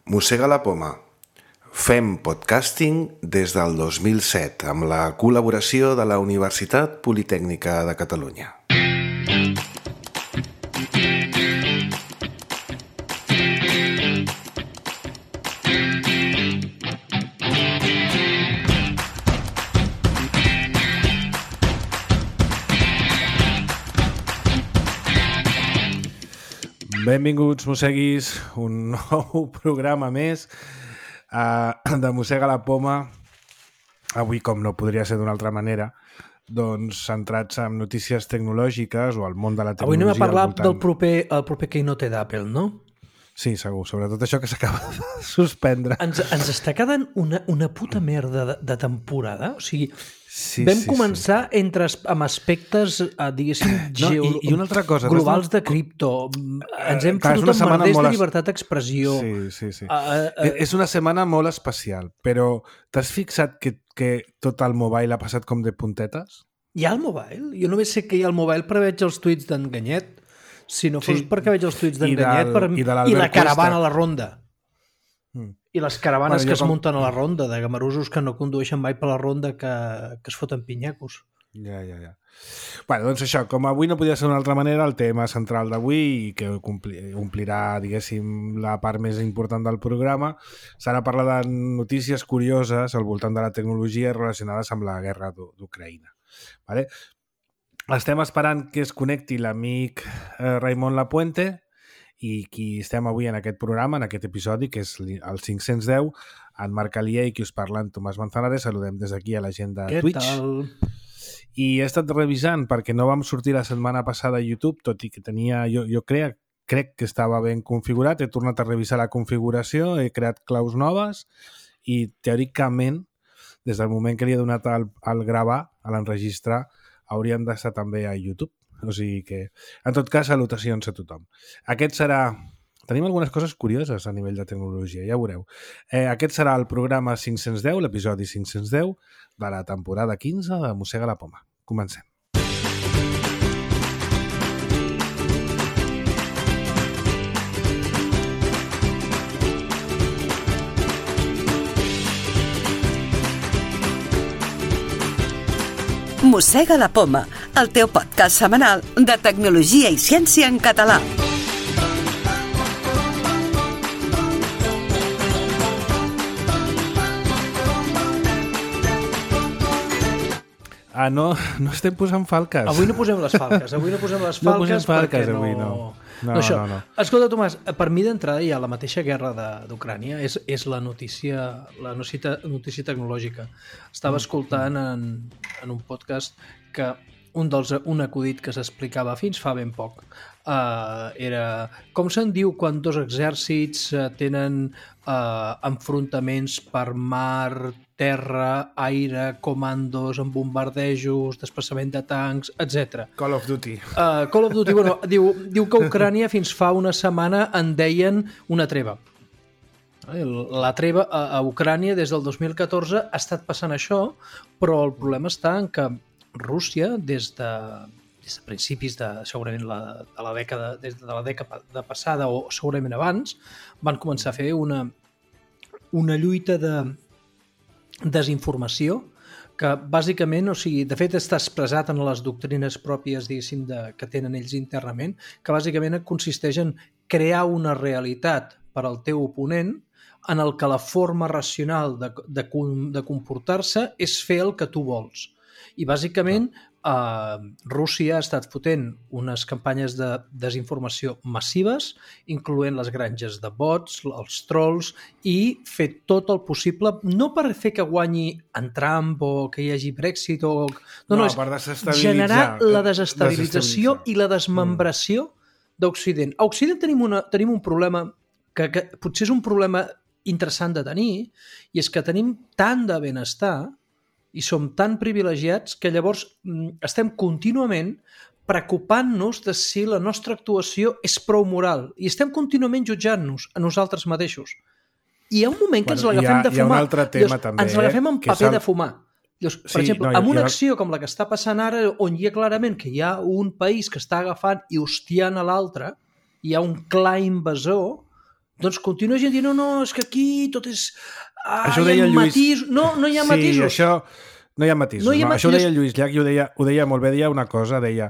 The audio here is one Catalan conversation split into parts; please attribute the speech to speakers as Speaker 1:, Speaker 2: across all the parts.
Speaker 1: Mossega la poma. Fem podcasting des del 2007 amb la col·laboració de la Universitat Politècnica de Catalunya.
Speaker 2: Benvinguts, mosseguis, un nou programa més de Mossega la poma. Avui, com no podria ser d'una altra manera, doncs centrats en notícies tecnològiques o al món de la tecnologia.
Speaker 3: Avui anem a parlar del proper Keynote d'Apple, no?
Speaker 2: Sí, segur, sobretot això que s'acaba de suspendre.
Speaker 3: Ens està quedant una puta merda de temporada, o sigui... Vam començar amb aspectes, diguéssim,
Speaker 2: i una altra cosa,
Speaker 3: globals de cripto. Ens hem fotut amb merders de llibertat d'expressió.
Speaker 2: Sí. És una setmana molt especial, però t'has fixat que tot el mobile ha passat com de puntetes?
Speaker 3: Hi ha el mobile? Jo només sé que hi ha el mobile perquè veig els tuits d'en Ganyet. Si no fos perquè veig els tuits d'en Ganyet i la caravana a la ronda. I les caravanes que es munten a la ronda, de gamarusos que no condueixen mai per la ronda que es foten pinyacos.
Speaker 2: Ja. Bueno, doncs això, com avui no podia ser d'una altra manera, el tema central d'avui, i que omplirà, diguéssim, la part més important del programa, serà parlar de notícies curioses al voltant de la tecnologia relacionades amb la guerra d'Ucraïna. Vale? Estem esperant que es connecti l'amic Raimon Lapuente, i qui estem avui en aquest programa, en aquest episodi, que és el 510, en Marc Alier i qui us parla, en Tomàs Manzanares. Saludem des d'aquí a la gent de Twitch.
Speaker 3: Què tal?
Speaker 2: I he estat revisant perquè no vam sortir la setmana passada a YouTube, tot i que tenia... Jo crec que estava ben configurat. He tornat a revisar la configuració, he creat claus noves i, teòricament, des del moment que li he donat al gravar, a l'enregistrar, haurien d'estar també a YouTube. O sigui que, en tot cas, salutacions a tothom. Aquest serà... Tenim algunes coses curioses a nivell de tecnologia, ja ho veureu. Aquest serà el programa 510, l'episodi 510 de la temporada 15 de Mossega la poma. Comencem.
Speaker 4: Mossega la poma, el teu podcast setmanal de tecnologia i ciència en català.
Speaker 2: No estem posant falques.
Speaker 3: Avui no posem les falques.
Speaker 2: No posem falques avui, no. No.
Speaker 3: Escolta, Tomàs, per mi d'entrada hi ha la mateixa guerra d'Ucrània, és la notícia tecnològica. Estava escoltant en un podcast que un acudit que s'explicava fins fa ben poc era com se'n diu quan dos exèrcits tenen enfrontaments per mar, terra, aire, comandos, amb bombardejos, desplaçament de tancs, etc.
Speaker 2: Call of Duty.
Speaker 3: Bueno, diu que a Ucrània fins fa una setmana en deien una treva. La treva a Ucrània des del 2014 ha estat passant això, però el problema està en que Rússia, des de principis segurament de la dècada passada o segurament abans, van començar a fer una lluita de desinformació que bàsicament, o sigui, de fet està expressat en les doctrines pròpies, diguéssim, que tenen ells internament, que bàsicament consisteix en crear una realitat per al teu oponent en el que la forma racional de comportar-se és fer el que tu vols. I bàsicament Rússia ha estat fotent unes campanyes de desinformació massives, incloent les granges de bots, els trolls, i fer tot el possible, no per fer que guanyi en Trump o que hi hagi Brexit, no, és generar la desestabilització i la desmembració d'Occident. A Occident tenim un problema que potser és un problema interessant de tenir, i és que tenim tant de benestar i som tan privilegiats que llavors estem contínuament preocupant-nos de si la nostra actuació és prou moral i estem contínuament jutjant-nos a nosaltres mateixos. I hi ha un moment que ens l'agafem de fumar.
Speaker 2: Hi ha un altre tema també.
Speaker 3: Ens l'agafem amb paper de fumar. Per exemple, amb una acció com la que està passant ara, on hi ha clarament que hi ha un país que està agafant i hostiant a l'altre, hi ha un clar invasor doncs continua gent dient, no, és que aquí tot és...
Speaker 2: Això ho deia el Lluís.
Speaker 3: No hi ha matisos.
Speaker 2: Sí, això... No hi ha matisos. No, això ho deia el Lluís Llach i ho deia molt bé. Deia una cosa, deia...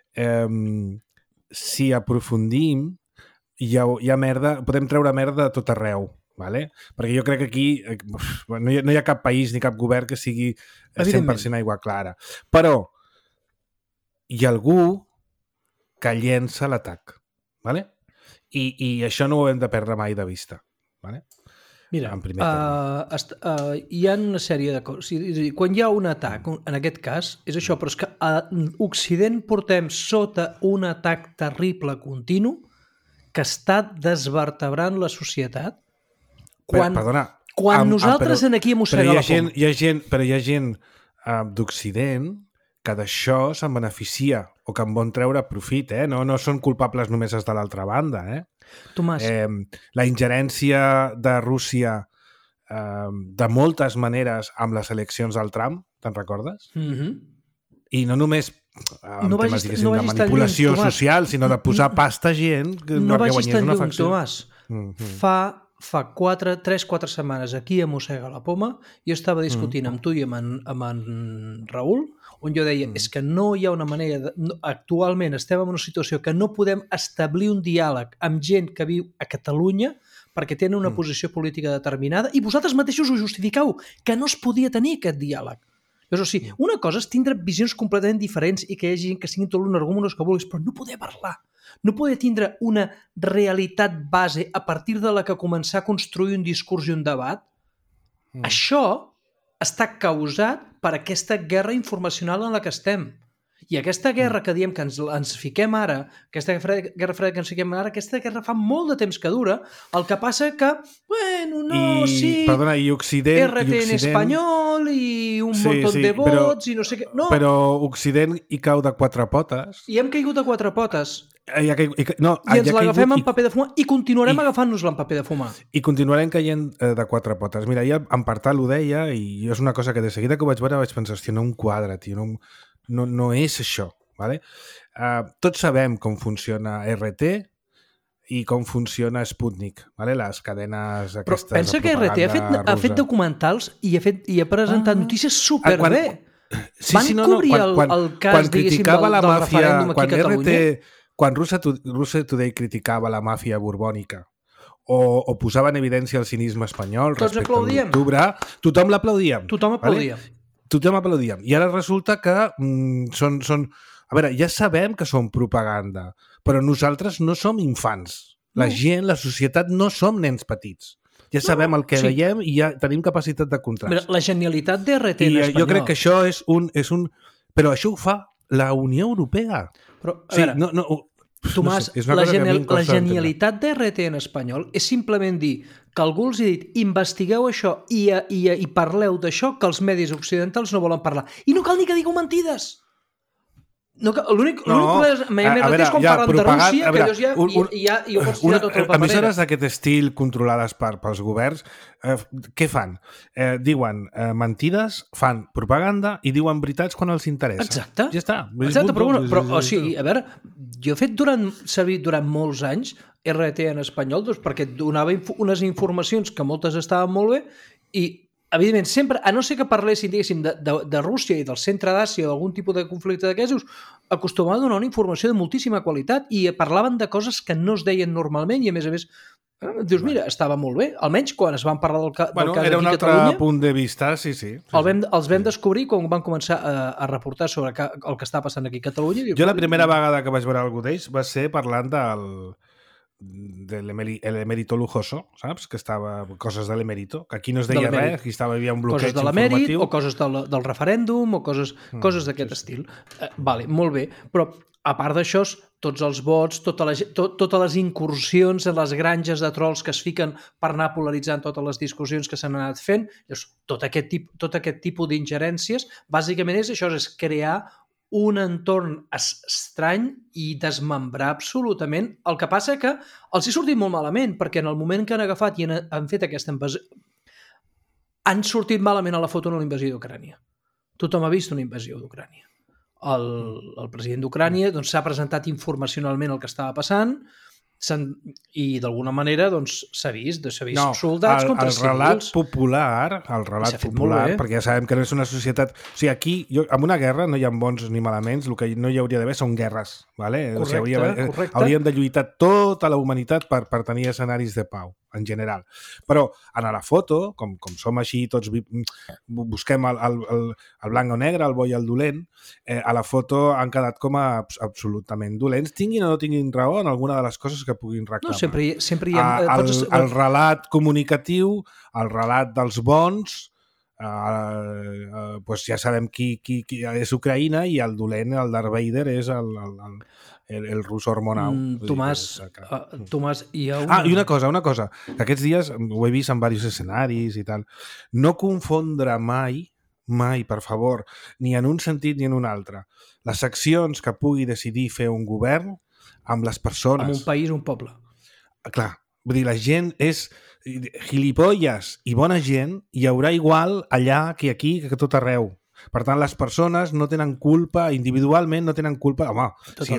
Speaker 2: si aprofundim, hi ha merda, podem treure merda de tot arreu. Vale? Perquè jo crec que aquí no hi ha cap país ni cap govern que sigui 100% aigua clara. Però hi ha algú que llença l'atac. Vale? I això no ho hem de perdre mai de vista. Vale?
Speaker 3: Mira, hi ha una sèrie de coses. Quan hi ha un atac, en aquest cas, és això, però és que a Occident portem sota un atac terrible continu que està desvertebrant la societat. Quan nosaltres aquí mossega la poma.
Speaker 2: Però hi ha gent d'Occident que d'això se'n beneficia o que en bon treure profit, no són culpables només els de l'altra banda,
Speaker 3: Tomàs.
Speaker 2: La ingerència de Rússia de moltes maneres amb les eleccions del Trump, te'n recordes? I no només en temes de manipulació social, sinó de posar pasta a gent perquè guanyés una facció.
Speaker 3: Tomàs, fa 3-4 setmanes aquí a Mossega la Poma jo estava discutint amb tu i amb en Raül, on jo deia és que no hi ha una manera actualment estem en una situació que no podem establir un diàleg amb gent que viu a Catalunya perquè tenen una posició política determinada i vosaltres mateixos ho justificau que no es podia tenir aquest diàleg. O sigui, una cosa és tindre visions completament diferents i que hi hagi gent que siguin tot l'energúmenos que vulguis, però no poder parlar. No poder tindre una realitat base a partir de la que començar a construir un discurs i un debat, això està causat per aquesta guerra informacional en la que estem. I aquesta guerra que diem que ens fiquem ara, aquesta guerra freda que ens fiquem ara, aquesta guerra fa molt de temps que dura, el que passa que,
Speaker 2: i Occident...
Speaker 3: RT en espanyol i un munt de vots i no sé què... No.
Speaker 2: Però Occident hi cau de 4 potes.
Speaker 3: I hem caigut de 4 potes.
Speaker 2: I
Speaker 3: ens l'agafem en paper de fumar i continuarem agafant-nos-la en paper de fumar.
Speaker 2: I continuarem caient de 4 potes. Mira, ja en Partal ho deia i és una cosa que de seguida que ho vaig veure vaig pensar, hòstia, no un quadre, tio, no és això. Vale? Tots sabem com funciona RT i com funciona Sputnik, vale? Les cadenes aquestes.
Speaker 3: Però pensa que RT ha fet documentals i ha presentat notícies superbé. Van cobrir el cas, diguéssim, del referèndum aquí a Catalunya.
Speaker 2: Quan Russia Today criticava la màfia borbònica o posava en evidència el cinisme espanyol respecte a l'octubre, tothom l'aplaudia. Tothom aplaudíem. I ara resulta que són... A veure, ja sabem que són propaganda, però nosaltres no som infants. La gent, la societat, no som nens petits. Ja sabem el que veiem i ja tenim capacitat de contrast.
Speaker 3: La genialitat de RT en espanyol...
Speaker 2: Jo crec que això és un... Però això ho fa la Unió Europea.
Speaker 3: Però, a veure, Tomàs, la genialitat de RT en espanyol és simplement dir que algú els ha dit investigueu això i parleu d'això que els medis occidentals no volen parlar. I no cal ni que digueu mentides. L'únic problema és quan parlen de Rússia, que ells ja ho pots tirar tot el paperera.
Speaker 2: Emissores d'aquest estil controlades pels governs, què fan? Diuen mentides, fan propaganda i diuen veritats quan els interessa.
Speaker 3: Exacte.
Speaker 2: Ja està.
Speaker 3: Exacte, però o sigui, a veure, jo he fet servir durant molts anys RT en espanyol perquè donava unes informacions que moltes estaven molt bé i evidentment, sempre, a no ser que parlessin, diguéssim, de Rússia i del centre d'Àsia o algun tipus de conflicte d'aquests, acostumava a donar una informació de moltíssima qualitat i parlaven de coses que no es deien normalment i, a més, dius, mira, estava molt bé. Almenys quan es van parlar del cas aquí a Catalunya...
Speaker 2: Era un altre punt de vista, sí.
Speaker 3: Els vam descobrir quan van començar a reportar sobre el que està passant aquí a Catalunya.
Speaker 2: Jo la primera vegada que vaig veure algú d'ells va ser parlant de l'emérito lujoso, saps? Que estava coses de l'emérito, que aquí no es deia res, aquí hi havia un bloqueig
Speaker 3: informatiu. Coses de l'emèrit o coses del referèndum o coses d'aquest estil. Vale, molt bé, però a part d'això, tots els vots, totes les incursions en les granges de trolls que es fiquen per anar polaritzant totes les discussions que s'han anat fent, tot aquest tipus d'ingerències, bàsicament és això, és crear un entorn estrany i desmembrar absolutament. El que passa que els ha sortit molt malament, perquè en el moment que han agafat i han fet aquesta invasió, han sortit malament a la foto en la invasió d'Ucrània. Tothom ha vist una invasió d'Ucrània. El president d'Ucrània s'ha presentat informacionalment el que estava passant I d'alguna manera s'ha vist soldats contra civils.
Speaker 2: El relat popular, perquè ja sabem que no és una societat... O sigui, aquí, en una guerra no hi ha bons ni malaments, el que no hi hauria d'haver són guerres. ¿vale?
Speaker 3: Correcte.
Speaker 2: Hauríem de lluitar tota la humanitat per tenir escenaris de pau, en general. Però en la foto, com som així, tots busquem el blanc o negre, el bo i el dolent, a la foto han quedat com a absolutament dolents, tinguin o no tinguin raó en alguna de les coses que puguin reclamar.
Speaker 3: No, sempre hi ha...
Speaker 2: El relat comunicatiu, el relat dels bons, pues ja sabem qui és Ucraïna, i el dolent, el Darth Vader, és el rus hormonau.
Speaker 3: Tomàs, hi ha una...
Speaker 2: I una cosa, que aquests dies ho he vist en diversos escenaris i tal, no confondre mai, per favor, ni en un sentit ni en un altre, les accions que pugui decidir fer un govern amb les persones.
Speaker 3: Amb un país, un poble.
Speaker 2: Clar, vull dir, la gent és gilipolles i bona gent, hi haurà igual allà que aquí, que tot arreu. Per tant, les persones no tenen culpa, individualment no tenen culpa. Home,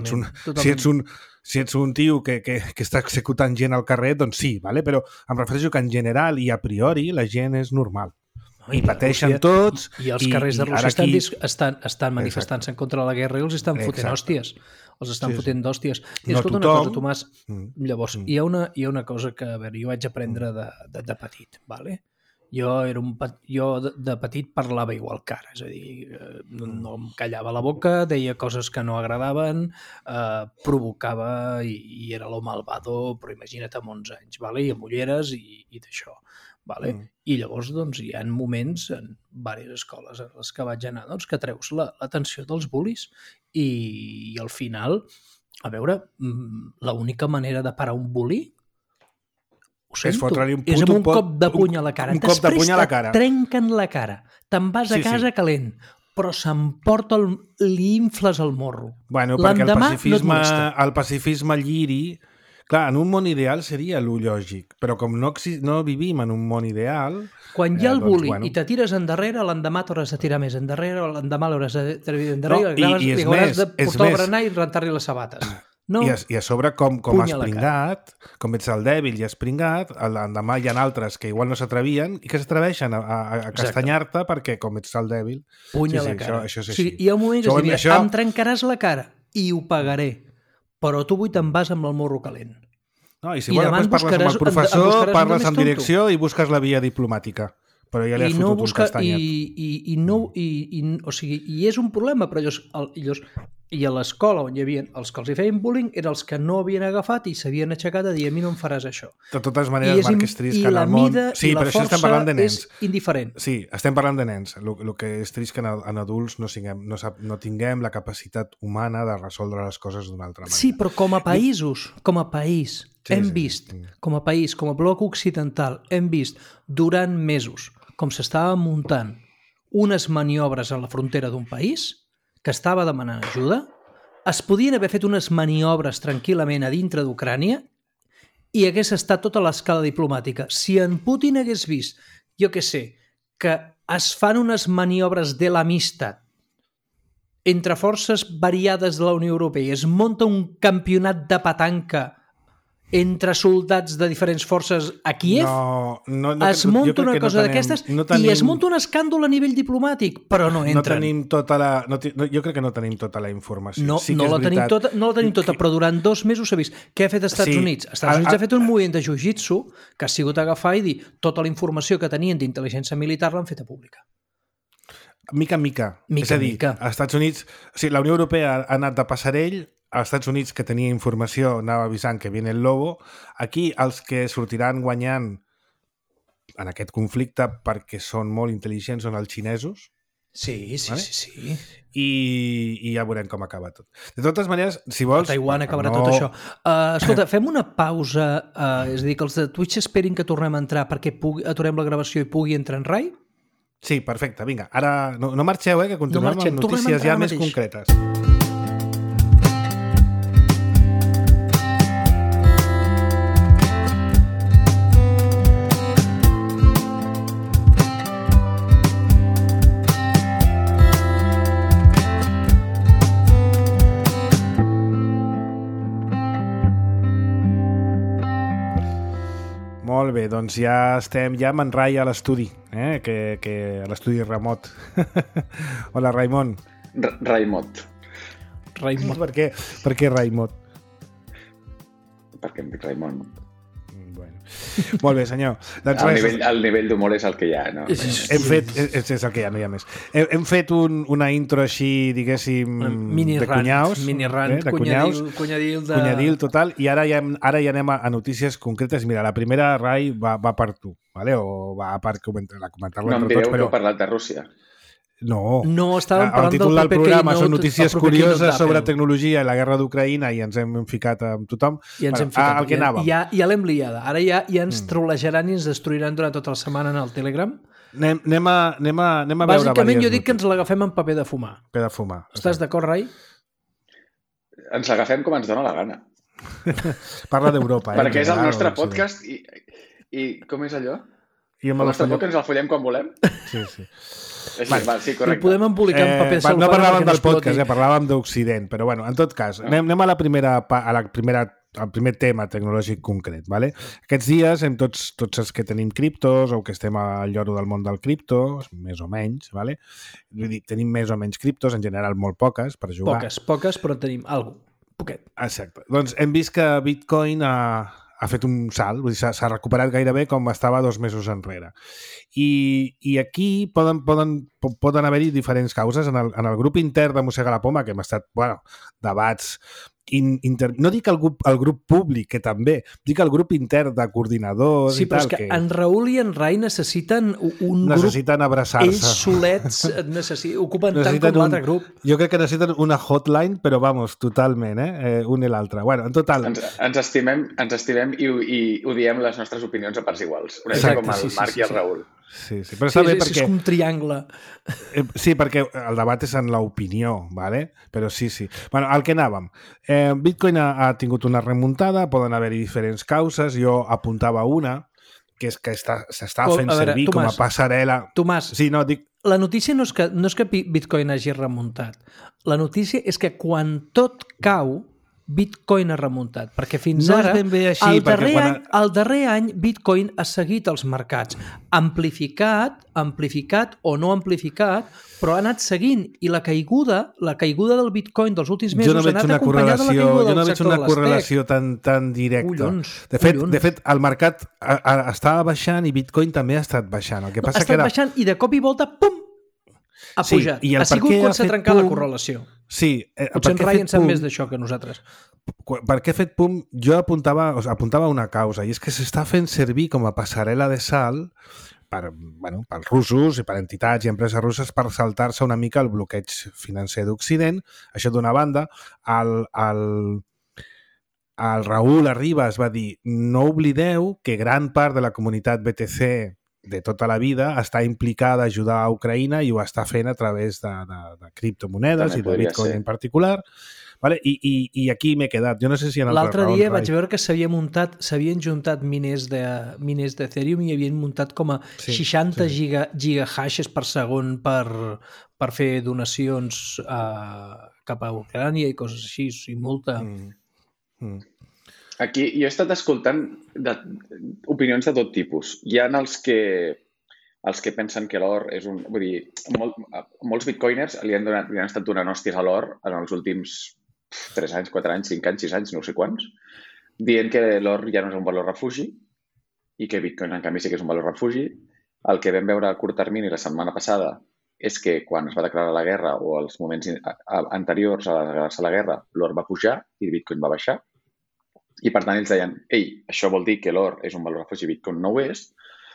Speaker 2: si ets un tio que està executant gent al carrer, doncs sí, vale? Però em refereixo que en general i a priori la gent és normal. I pateixen tots.
Speaker 3: I els carrers de Rússia estan manifestant-se en contra de la guerra i els estan fotent hòsties. Els estan fotent d'hòsties. I escolta una cosa, Tomàs, llavors, hi ha una cosa que, a veure, jo vaig aprendre de petit, ¿vale? Jo de petit parlava igual que ara, és a dir, no em callava la boca, deia coses que no agradaven, provocava i era lo malvado, però imagina't amb 11 anys, ¿vale? I amb ulleres i d'això. Vale? I llavors hi ha moments en diverses escoles en les que vaig anar que treus l'atenció dels bullies i al final, a veure, l'única manera de parar un bully
Speaker 2: és fotre-li
Speaker 3: és amb un cop de puny a la cara. Després et trenquen la cara, te'n vas a casa calent, però s'emporta, li infles el morro.
Speaker 2: Bueno, perquè el pacifisme lliri... Clar, en un món ideal seria lo lògic, però com no vivim en un món ideal...
Speaker 3: Quan hi ha el bully i te tires endarrere, l'endemà t'hauràs de tirar més endarrere, l'endemà l'hauràs de tirar endarrere, i hauràs de portar el berenar i rentar-li les sabates. No.
Speaker 2: I a sobre, com has pringat, com ets el dèbil i has pringat, l'endemà hi ha altres que igual no s'atrevien i que s'atreveixen a castanyar-te perquè com ets el dèbil...
Speaker 3: Puny a la cara. Això és així. Hi ha un moment que es diria, em trencaràs la cara i ho pagaré. Però tu avui te'n vas amb el morro calent.
Speaker 2: No, i si vols parles amb el professor, parles amb direcció i busques la via diplomàtica. Però ja li has fotut un castanyet.
Speaker 3: I és un problema, però i a l'escola on hi havia els que els hi feien bullying eren els que no havien agafat i s'havien aixecat a dir a mi no em faràs això.
Speaker 2: De totes maneres, Marc, és trist que en el món...
Speaker 3: Sí, però això estem parlant de nens. És indiferent.
Speaker 2: Sí, estem parlant de nens. El que és trist que en adults no tinguem la capacitat humana de resoldre les coses d'una altra manera.
Speaker 3: Sí, però com a país, hem vist, com a país, com a bloc occidental, hem vist durant mesos com s'estava muntant unes maniobres a la frontera d'un país que estava demanant ajuda, es podien haver fet unes maniobres tranquil·lament a dintre d'Ucrània i hagués estat tota l'escala diplomàtica. Si en Putin hagués vist, jo què sé, que es fan unes maniobres de l'amistat entre forces variades de la Unió Europea i es munta un campionat de petanca entre soldats de diferents forces a Kíev, es munta una cosa d'aquestes i es munta un escàndol a nivell diplomàtic, però no entren.
Speaker 2: Jo crec que no tenim tota la informació.
Speaker 3: No la tenim tota, però durant 2 mesos s'ha vist. Què ha fet Estats Units? Estats Units ha fet un moviment de jiu-jitsu que ha sigut agafar i dir tota la informació que tenien d'intel·ligència militar l'han feta pública.
Speaker 2: Mica en mica. És a dir, als Estats Units... La Unió Europea ha anat de passarell, als Estats Units, que tenia informació, anava avisant que viene el lobo. Aquí, els que sortiran guanyant en aquest conflicte perquè són molt intel·ligents són els xinesos.
Speaker 3: Sí.
Speaker 2: I ja veurem com acaba tot. De totes maneres, si vols...
Speaker 3: A Taiwan acabarà tot això. Escolta, fem una pausa, és a dir, que els de Twitch esperin que tornem a entrar perquè aturem la gravació i pugui entrar en Rai?
Speaker 2: Sí, perfecte. Vinga, ara no marxeu, que continuem amb notícies ja més concretes. Molt bé, doncs ja estem ja amb en Rai a l'estudi, que a l'estudi remot. Hola, Raimon.
Speaker 5: Raimot.
Speaker 2: Per què Raimot?
Speaker 5: Perquè em dic Raimon.
Speaker 2: Bueno. Molt bé, senyor. Doncs
Speaker 5: el nivell d'humor és el que hi ha, no?
Speaker 2: Hem fet... És el que hi ha, no hi ha més. Hem fet una intro així, diguéssim, de cunyaus.
Speaker 3: Mini-rant,
Speaker 2: cunyadil total, i ara ja anem a notícies concretes. Mira, la primera, Rai, va per tu, ¿vale? O va per comentar-la entre tots.
Speaker 5: No em direu que heu parlat de Rússia.
Speaker 2: No,
Speaker 3: estàvem parlant
Speaker 2: del
Speaker 3: proper
Speaker 2: programa
Speaker 3: Keynote,
Speaker 2: són notícies curioses sobre tecnologia i la guerra d'Ucraïna i ens hem ficat amb tothom.
Speaker 3: I ens hem ficat.
Speaker 2: Al que anàvem.
Speaker 3: Ja l'hem liada. Ara ja ens trolejaran i ens destruiran durant tota la setmana en el Telegram.
Speaker 2: Anem a veure...
Speaker 3: Bàsicament jo dic que ens l'agafem en paper de fumar.
Speaker 2: Paper de fumar.
Speaker 3: Estàs d'acord, Rai?
Speaker 5: Ens l'agafem com ens dona la gana.
Speaker 2: Parla d'Europa.
Speaker 5: Perquè és el nostre podcast i com és allò? El nostre podcast ens el follem quan volem?
Speaker 2: Sí.
Speaker 5: Sí, correcte.
Speaker 3: El podem embolicar en paper de cel·lofana.
Speaker 2: No parlàvem del podcast, parlàvem d'Occident, però bueno, en tot cas, anem a al primer tema tecnològic concret. ¿vale? Aquests dies tots els que tenim criptos o que estem al lloro del món del cripto, més o menys, ¿vale? Vull dir, tenim més o menys criptos, en general molt poques per jugar.
Speaker 3: Poques, però tenim alguna cosa, poquet.
Speaker 2: Exacte. Doncs hem vist que Bitcoin ha fet un salt, vull dir, s'ha recuperat gairebé com estava 2 mesos enrere. I aquí poden haver-hi diferents causes. En el grup intern de Mossega la Poma, que hem estat, debats... No dic el grup públic, que també, dic el grup intern de coordinadors i tal. Sí,
Speaker 3: però és que en Raül i en Rai necessiten un
Speaker 2: necessiten
Speaker 3: grup...
Speaker 2: abraçar-se.
Speaker 3: Ells solets ocupen tant com l'altre grup.
Speaker 2: Jo crec que necessiten una hotline, però vamos, totalment, un i l'altre. Bueno, en total...
Speaker 5: Ens estimem i odiem les nostres opinions a parts iguals. Una mica com el Marc i el Raül.
Speaker 2: Sí, però està bé perquè...
Speaker 3: És un triangle.
Speaker 2: Sí, perquè el debat és en l'opinió, ¿vale? Però sí. Bueno, al que anàvem. Bitcoin ha tingut una remuntada, poden haver-hi diferents causes. Jo apuntava una, que és que s'està fent servir com a passarel·la...
Speaker 3: Tomàs,
Speaker 2: sí, no, dic...
Speaker 3: La notícia no és que Bitcoin hagi remuntat. La notícia és que quan tot cau, Bitcoin ha remuntat, perquè fins ara, el darrer any, Bitcoin ha seguit els mercats, amplificat o no amplificat, però ha anat seguint, i la caiguda del Bitcoin dels últims mesos ha anat acompanyada de la caiguda del sector de l'estec.
Speaker 2: Jo no veig una correlació tan directa. De fet, el mercat estava baixant i Bitcoin també ha estat baixant. El que passa
Speaker 3: baixant i de cop i volta, pum, ha pujat. Ha sigut quan s'ha trencat la correlació.
Speaker 2: Sí.
Speaker 3: Potser en Rai en sap més d'això que nosaltres.
Speaker 2: Per què ha fet pum? Jo apuntava una causa, i és que s'està fent servir com a passarel·la de salt pels russos i per entitats i empreses russes per saltar-se una mica el bloqueig financer d'Occident. Això d'una banda. El Raül Arribas va dir: no oblideu que gran part de la comunitat BTC de tota la vida està implicada a ajudar a Ucraïna i ho està fent a través de criptomonedes i de Bitcoin en particular. Vale? I aquí m'he quedat. Jo no sé si en
Speaker 3: l'altre dia vaig veure que s'havien juntat miners d'Ethereum i havien muntat com a 60 gigahashes per segon per fer donacions cap a Ucrània i coses així, i molta...
Speaker 5: Aquí jo he estat escoltant opinions de tot tipus. Hi ha els que pensen que l'or és un... Vull dir, molts bitcoiners li han estat donant hòsties a l'or en els últims 3 anys, 4 anys, 5 anys, 6 anys, no sé quants, dient que l'or ja no és un valor refugi i que Bitcoin, en canvi, sí que és un valor refugi. El que vam veure a curt termini la setmana passada és que quan es va declarar la guerra o els moments anteriors a declarar-se la guerra, l'or va pujar i Bitcoin va baixar. I, per tant, ells deien, això vol dir que l'or és un valor refugi, Bitcoin no ho és.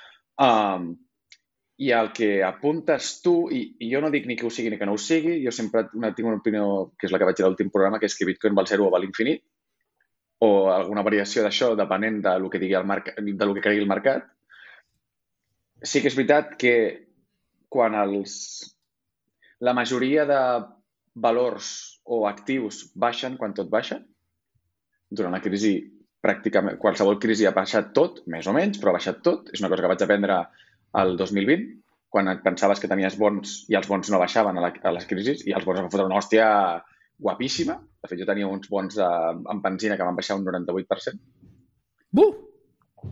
Speaker 5: I el que apuntes tu, i jo no dic ni que ho sigui ni que no ho sigui, jo sempre tinc una opinió, que és la que vaig dir a l'últim programa, que és que Bitcoin val 0 o val infinit, o alguna variació d'això depenent del que cregui el mercat. Sí que és veritat que quan la majoria de valors o actius baixen quan tot baixa, durant la crisi, pràcticament qualsevol crisi ha baixat tot, més o menys, però ha baixat tot. És una cosa que vaig aprendre al 2020, quan et pensaves que tenies bons i els bons no baixaven a les crisis, i els bons em van fotre una hòstia guapíssima. De fet, jo tenia uns bons amb benzina que van baixar un 98%.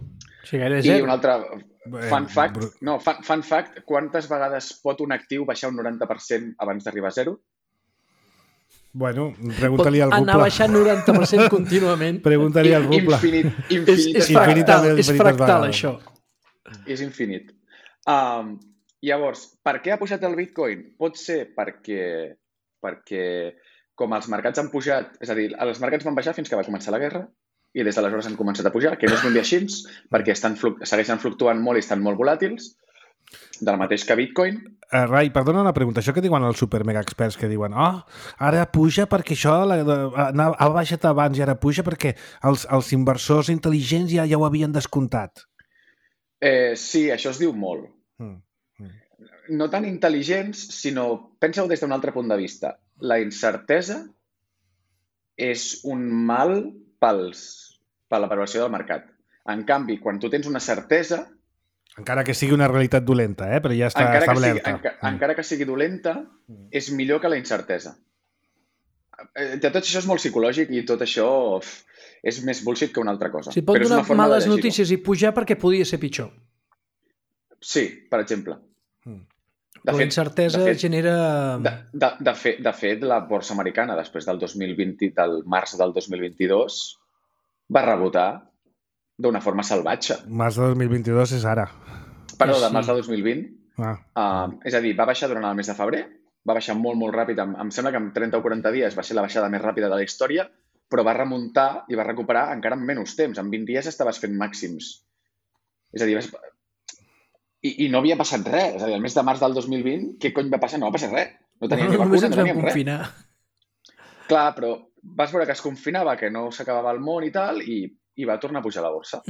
Speaker 3: sigui, gairebé
Speaker 5: I
Speaker 3: zero.
Speaker 5: un altre fun fact, quantes vegades pot un actiu baixar un 90% abans d'arribar a zero?
Speaker 2: Bueno, pregunta-li al
Speaker 3: Pot anar
Speaker 2: Rupla.
Speaker 3: baixant 90% contínuament.
Speaker 2: Pregunta-li al Rupla.
Speaker 3: És fractal, això.
Speaker 5: És infinit. Llavors, per què ha pujat el Bitcoin? Pot ser perquè com els mercats han pujat, és a dir, els mercats van baixar fins que va començar la guerra i des d'aleshores han començat a pujar, que no és ben bé així, perquè segueixen fluctuant molt i estan molt volàtils, del mateix que Bitcoin.
Speaker 2: Rai, perdona una pregunta. Això que diuen els supermegaexperts que diuen ara puja perquè això ha baixat abans i ara puja perquè els inversors intel·ligents ja ho havien descomptat.
Speaker 5: Sí, això es diu molt. No tan intel·ligents, sinó pensa-ho des d'un altre punt de vista. La incertesa és un mal per la valoració del mercat. En canvi, quan tu tens una certesa...
Speaker 2: Encara que sigui una realitat dolenta, però ja està establerta.
Speaker 5: Encara que sigui dolenta, és millor que la incertesa. Tot això és molt psicològic i tot això és més bullshit que una altra cosa.
Speaker 3: Si pot donar males notícies i pujar perquè podria ser pitjor.
Speaker 5: Sí, per exemple.
Speaker 3: La incertesa genera...
Speaker 5: De fet, la borsa americana, després del març del 2022, va rebotar d'una forma salvatge.
Speaker 2: Març de 2022 és ara.
Speaker 5: Perdó, de març de 2020. És a dir, va baixar durant el mes de febrer, va baixar molt, molt ràpid. Em sembla que en 30 o 40 dies va ser la baixada més ràpida de la història, però va remuntar i va recuperar encara en menys temps. En 20 dies estaves fent màxims. És a dir, I no havia passat res. És a dir, el mes de març del 2020, què cony va passar? No va passar res. No teníem ni vacuna, no teníem res. Clar, però vas veure que es confinava, que no s'acabava el món i tal, i va tornar a pujar la borsa.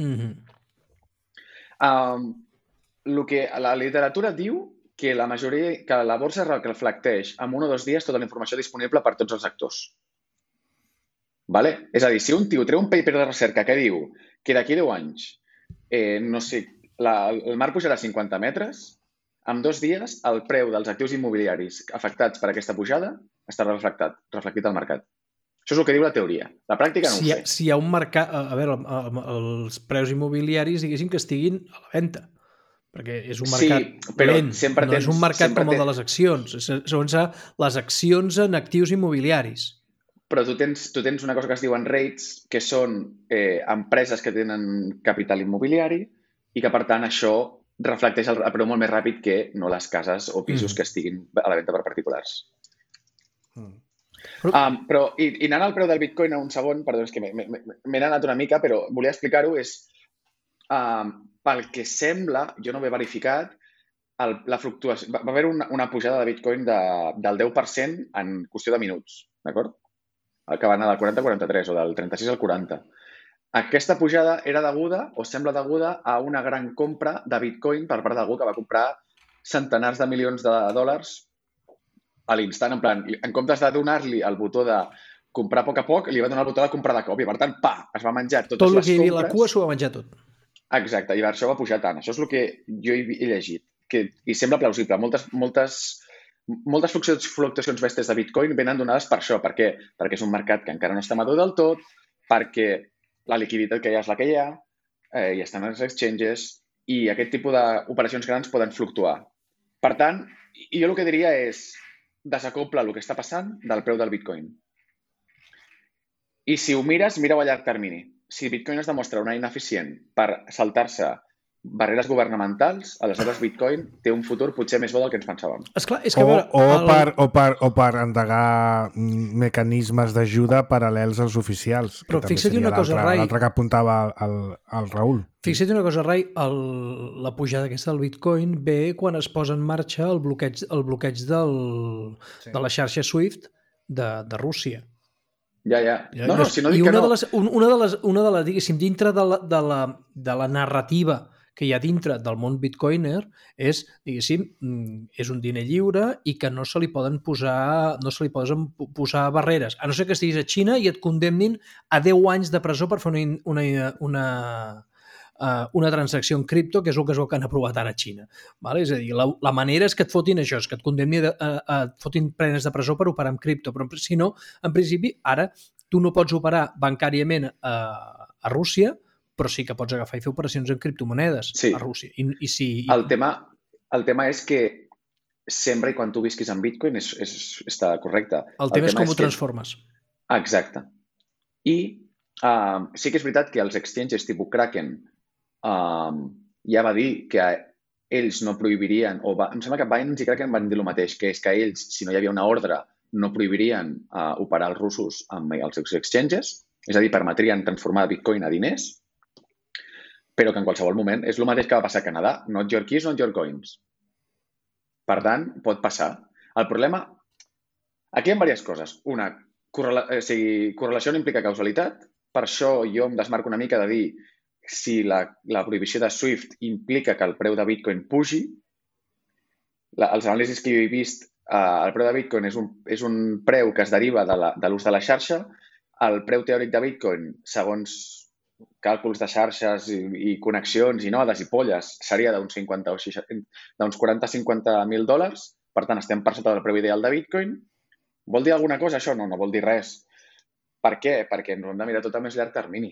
Speaker 5: El que la literatura diu que la borsa reflecteix en 1 o 2 dies tota la informació disponible per tots els actors. Vale? És a dir, si un tio treu un paper de recerca que diu que d'aquí 10 anys, no sé, el mar pujarà 50 metres, en 2 dies el preu dels actius immobiliaris afectats per aquesta pujada estarà reflectit al mercat. Això és el que diu la teoria. La pràctica no ho sé.
Speaker 3: Si hi ha un mercat... A veure, els preus immobiliaris, diguéssim, que estiguin a la venda. Perquè és un mercat lent. No és un mercat com el de les accions. Són les accions en actius immobiliaris.
Speaker 5: Però tu tens una cosa que es diuen REITs, que són empreses que tenen capital immobiliari i que, per tant, això reflecteix el preu molt més ràpid que no les cases o pisos que estiguin a la venda per particulars. Però, i anant al preu del Bitcoin un segon, perdó, és que m'he anat una mica, però volia explicar-ho, és pel que sembla, jo no ho he verificat, la fluctuació, va haver una pujada de Bitcoin del 10% en qüestió de minuts, d'acord? Que va anar del 40 al 43 o del 36 al 40. Aquesta pujada era deguda, o sembla deguda, a una gran compra de Bitcoin per part d'algú que va comprar centenars de milions de dòlars a l'instant, en comptes de donar-li el botó de comprar a poc, li va donar el botó de comprar de cop i, per tant, es va menjar totes les compres.
Speaker 3: Tot el que hi havia a la cua s'ho va menjar tot.
Speaker 5: Exacte, i per això va pujar tant. Això és el que jo he llegit, i sembla plausible. Moltes fluctuacions bèsties de Bitcoin venen donades per això, perquè és un mercat que encara no està madur del tot, perquè la liquiditat que hi ha és la que hi ha, i estan els exchanges, i aquest tipus d'operacions grans poden fluctuar. Per tant, jo el que diria és desacopla el que està passant del preu del Bitcoin. I si ho mires, mira-ho a llarg termini. Si Bitcoin es demostra una eina eficient per saltar-se barreres governamentals, aleshores Bitcoin té un futur potser més bo del que ens pensàvem.
Speaker 3: Esclar, és que
Speaker 2: o per endegar mecanismes d'ajuda paral·lels als oficials.
Speaker 3: Però fixa't una cosa, Rai.
Speaker 2: L'altre que apuntava el Raül.
Speaker 3: Fixa't una cosa, Rai. La pujada aquesta del Bitcoin ve quan es posa en marxa el bloqueig de la xarxa SWIFT de Rússia.
Speaker 5: Ja. No, si no dic que no.
Speaker 3: Una de les, diguéssim, dintre de la narrativa que hi ha dintre del món bitcoiner és, diguéssim, és un diner lliure i que no se li poden posar barreres. A no ser que estiguis a Xina i et condemnin a 10 anys de presó per fer una transacció en cripto, que és el que han aprovat ara a Xina. Vale? És a dir, la manera és que et fotin això, és que et condemnin, et fotin penes de presó per operar amb cripto, però si no, en principi, ara tu no pots operar bancàriament a Rússia, però sí que pots agafar i fer operacions en criptomonedes a Rússia.
Speaker 5: El tema és que sempre i quan tu visquis en Bitcoin està correcte.
Speaker 3: El tema és com ho transformes.
Speaker 5: Exacte. I sí que és veritat que els exchanges tipus Kraken ja va dir que ells no prohibirien, em sembla que Binance i Kraken van dir el mateix, que és que ells, si no hi havia una ordre, no prohibirien operar els russos amb els seus exchanges, és a dir, permetrien transformar Bitcoin a diners, però que en qualsevol moment és el mateix que va passar a Canadà, not your keys, not your coins. Per tant, pot passar. El problema, aquí hi ha diverses coses. Una, correlació no implica causalitat, per això jo em desmarco una mica de dir si la prohibició de SWIFT implica que el preu de Bitcoin pugi. Els anàlisis que jo he vist, el preu de Bitcoin és un preu que es deriva de l'ús de la xarxa. El preu teòric de Bitcoin, segons càlculs de xarxes i connexions i nodes i polles, seria d'uns 40-50 mil dòlars. Per tant, estem per sota del preu ideal de Bitcoin. Vol dir alguna cosa, això? No vol dir res. Per què? Perquè ens ho hem de mirar tot a més llarg termini.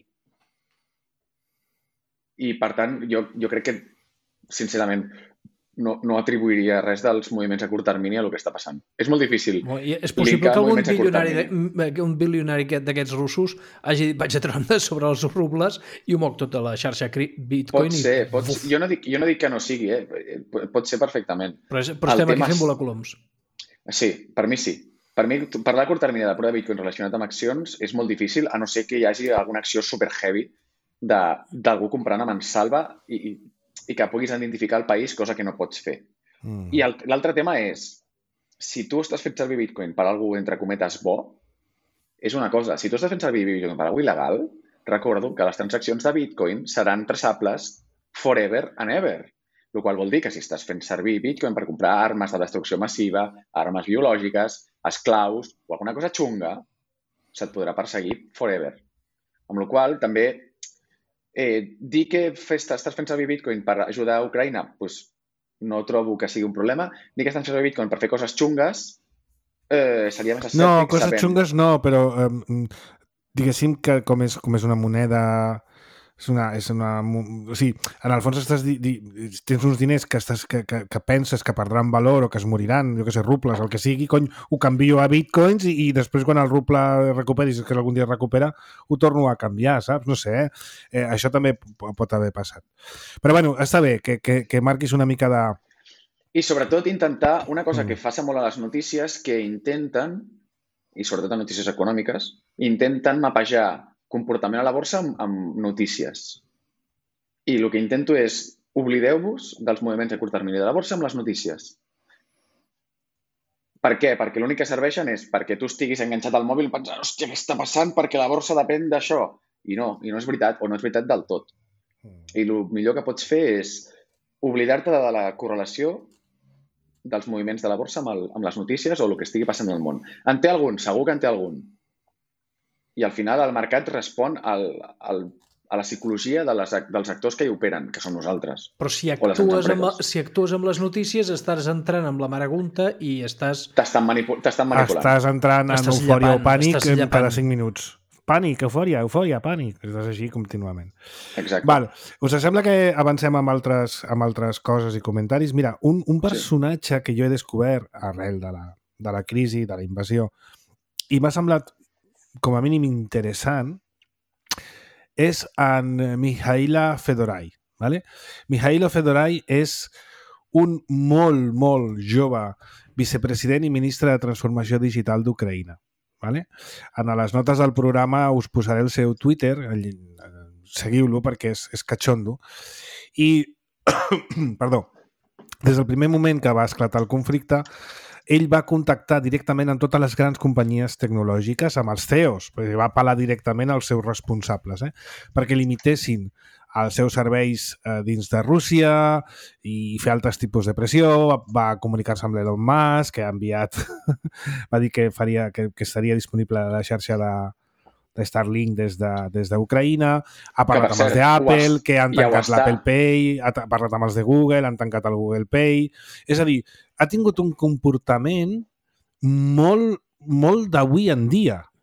Speaker 5: I, per tant, jo crec que, sincerament, no atribuiria res dels moviments a curt termini a el que està passant. És molt difícil.
Speaker 3: És possible que un bilionari d'aquests russos hagi dit vaig a treure sobre els rubles i ho moc tota la xarxa Bitcoin.
Speaker 5: Pot ser. Jo no dic que no sigui, pot ser perfectament.
Speaker 3: Però estem aquí fent volar coloms.
Speaker 5: Sí, per mi sí. Per mi, parlar a curt termini de preu de Bitcoin relacionat amb accions és molt difícil, a no ser que hi hagi alguna acció super heavy d'algú comprant a mansalva i que puguis identificar el país, cosa que no pots fer. I l'altre tema és, si tu estàs fent servir Bitcoin per algú, entre cometes, bo, és una cosa. Si tu estàs fent servir Bitcoin per algú il·legal, recordo que les transaccions de Bitcoin seran traçables forever and ever. El qual vol dir que si estàs fent servir Bitcoin per comprar armes de destrucció massiva, armes biològiques, esclaus o alguna cosa xunga, se't podrà perseguir forever. Amb la qual cosa, també, dir que estàs fent servir Bitcoin per ajudar a Ucraïna, doncs no trobo que sigui un problema. Dir que estàs fent servir Bitcoin per fer coses xungues seria més escèptic.
Speaker 2: No, coses xungues no, però diguéssim que com és una moneda... O sigui, en el fons tens uns diners que penses que perdran valor o que es moriran, jo que sé, rubles, el que sigui, cony, ho canvio a bitcoins i després quan el ruble recuperi, si és que algun dia es recupera, ho torno a canviar, saps? No sé, això també pot haver passat. Però bueno, està bé que marquis una mica de...
Speaker 5: I sobretot intentar una cosa que passa molt a les notícies, que intenten, i sobretot a notícies econòmiques, intenten mapejar comportament a la borsa amb notícies. I el que intento és oblideu-vos dels moviments a curt termini de la borsa amb les notícies. Per què? Perquè l'únic que serveixen és perquè tu estiguis enganxat al mòbil i pensar, hòstia, què està passant? Perquè la borsa depèn d'això. I no és veritat, o no és veritat del tot. I el millor que pots fer és oblidar-te de la correlació dels moviments de la borsa amb les notícies o el que estigui passant al món. En té algun, segur que en té algun. I al final el mercat respon a la psicologia dels actors que hi operen, que som nosaltres.
Speaker 3: Però si actues amb les notícies estàs entrant amb la maragunta i
Speaker 5: t'estan manipulant.
Speaker 2: Estàs entrant en eufòria o pànic cada 5 minuts. Pànic, eufòria, pànic. Estàs així contínuament.
Speaker 5: Exacte.
Speaker 2: Val. Us sembla que avancem amb altres coses i comentaris? Mira, un personatge que jo he descobert arrel de la crisi, de la invasió, i m'ha semblat com a mínim interessant, és en Mikhailo Fedorai. ¿Vale? Mikhailo Fedorai és un molt, molt jove vicepresident i ministre de Transformació Digital d'Ucraïna. ¿Vale? En les notes del programa us posaré el seu Twitter, seguiu-lo perquè és catxondo. I, perdó, des del primer moment que va esclatar el conflicte, ell va contactar directament amb totes les grans companyies tecnològiques, amb els CEOs, perquè va apel·lar directament als seus responsables, perquè limitessin els seus serveis dins de Rússia i fer altres tipus de pressió. Va comunicar-se amb l'Elon Musk, que ha enviat, va dir que estaria disponible a la xarxa de Starlink des d'Ucraïna, ha parlat amb els d'Apple, que han tancat l'Apple Pay, ha parlat amb els de Google, han tancat el Google Pay. És a dir, ha tingut un comportament molt d'avui en dia,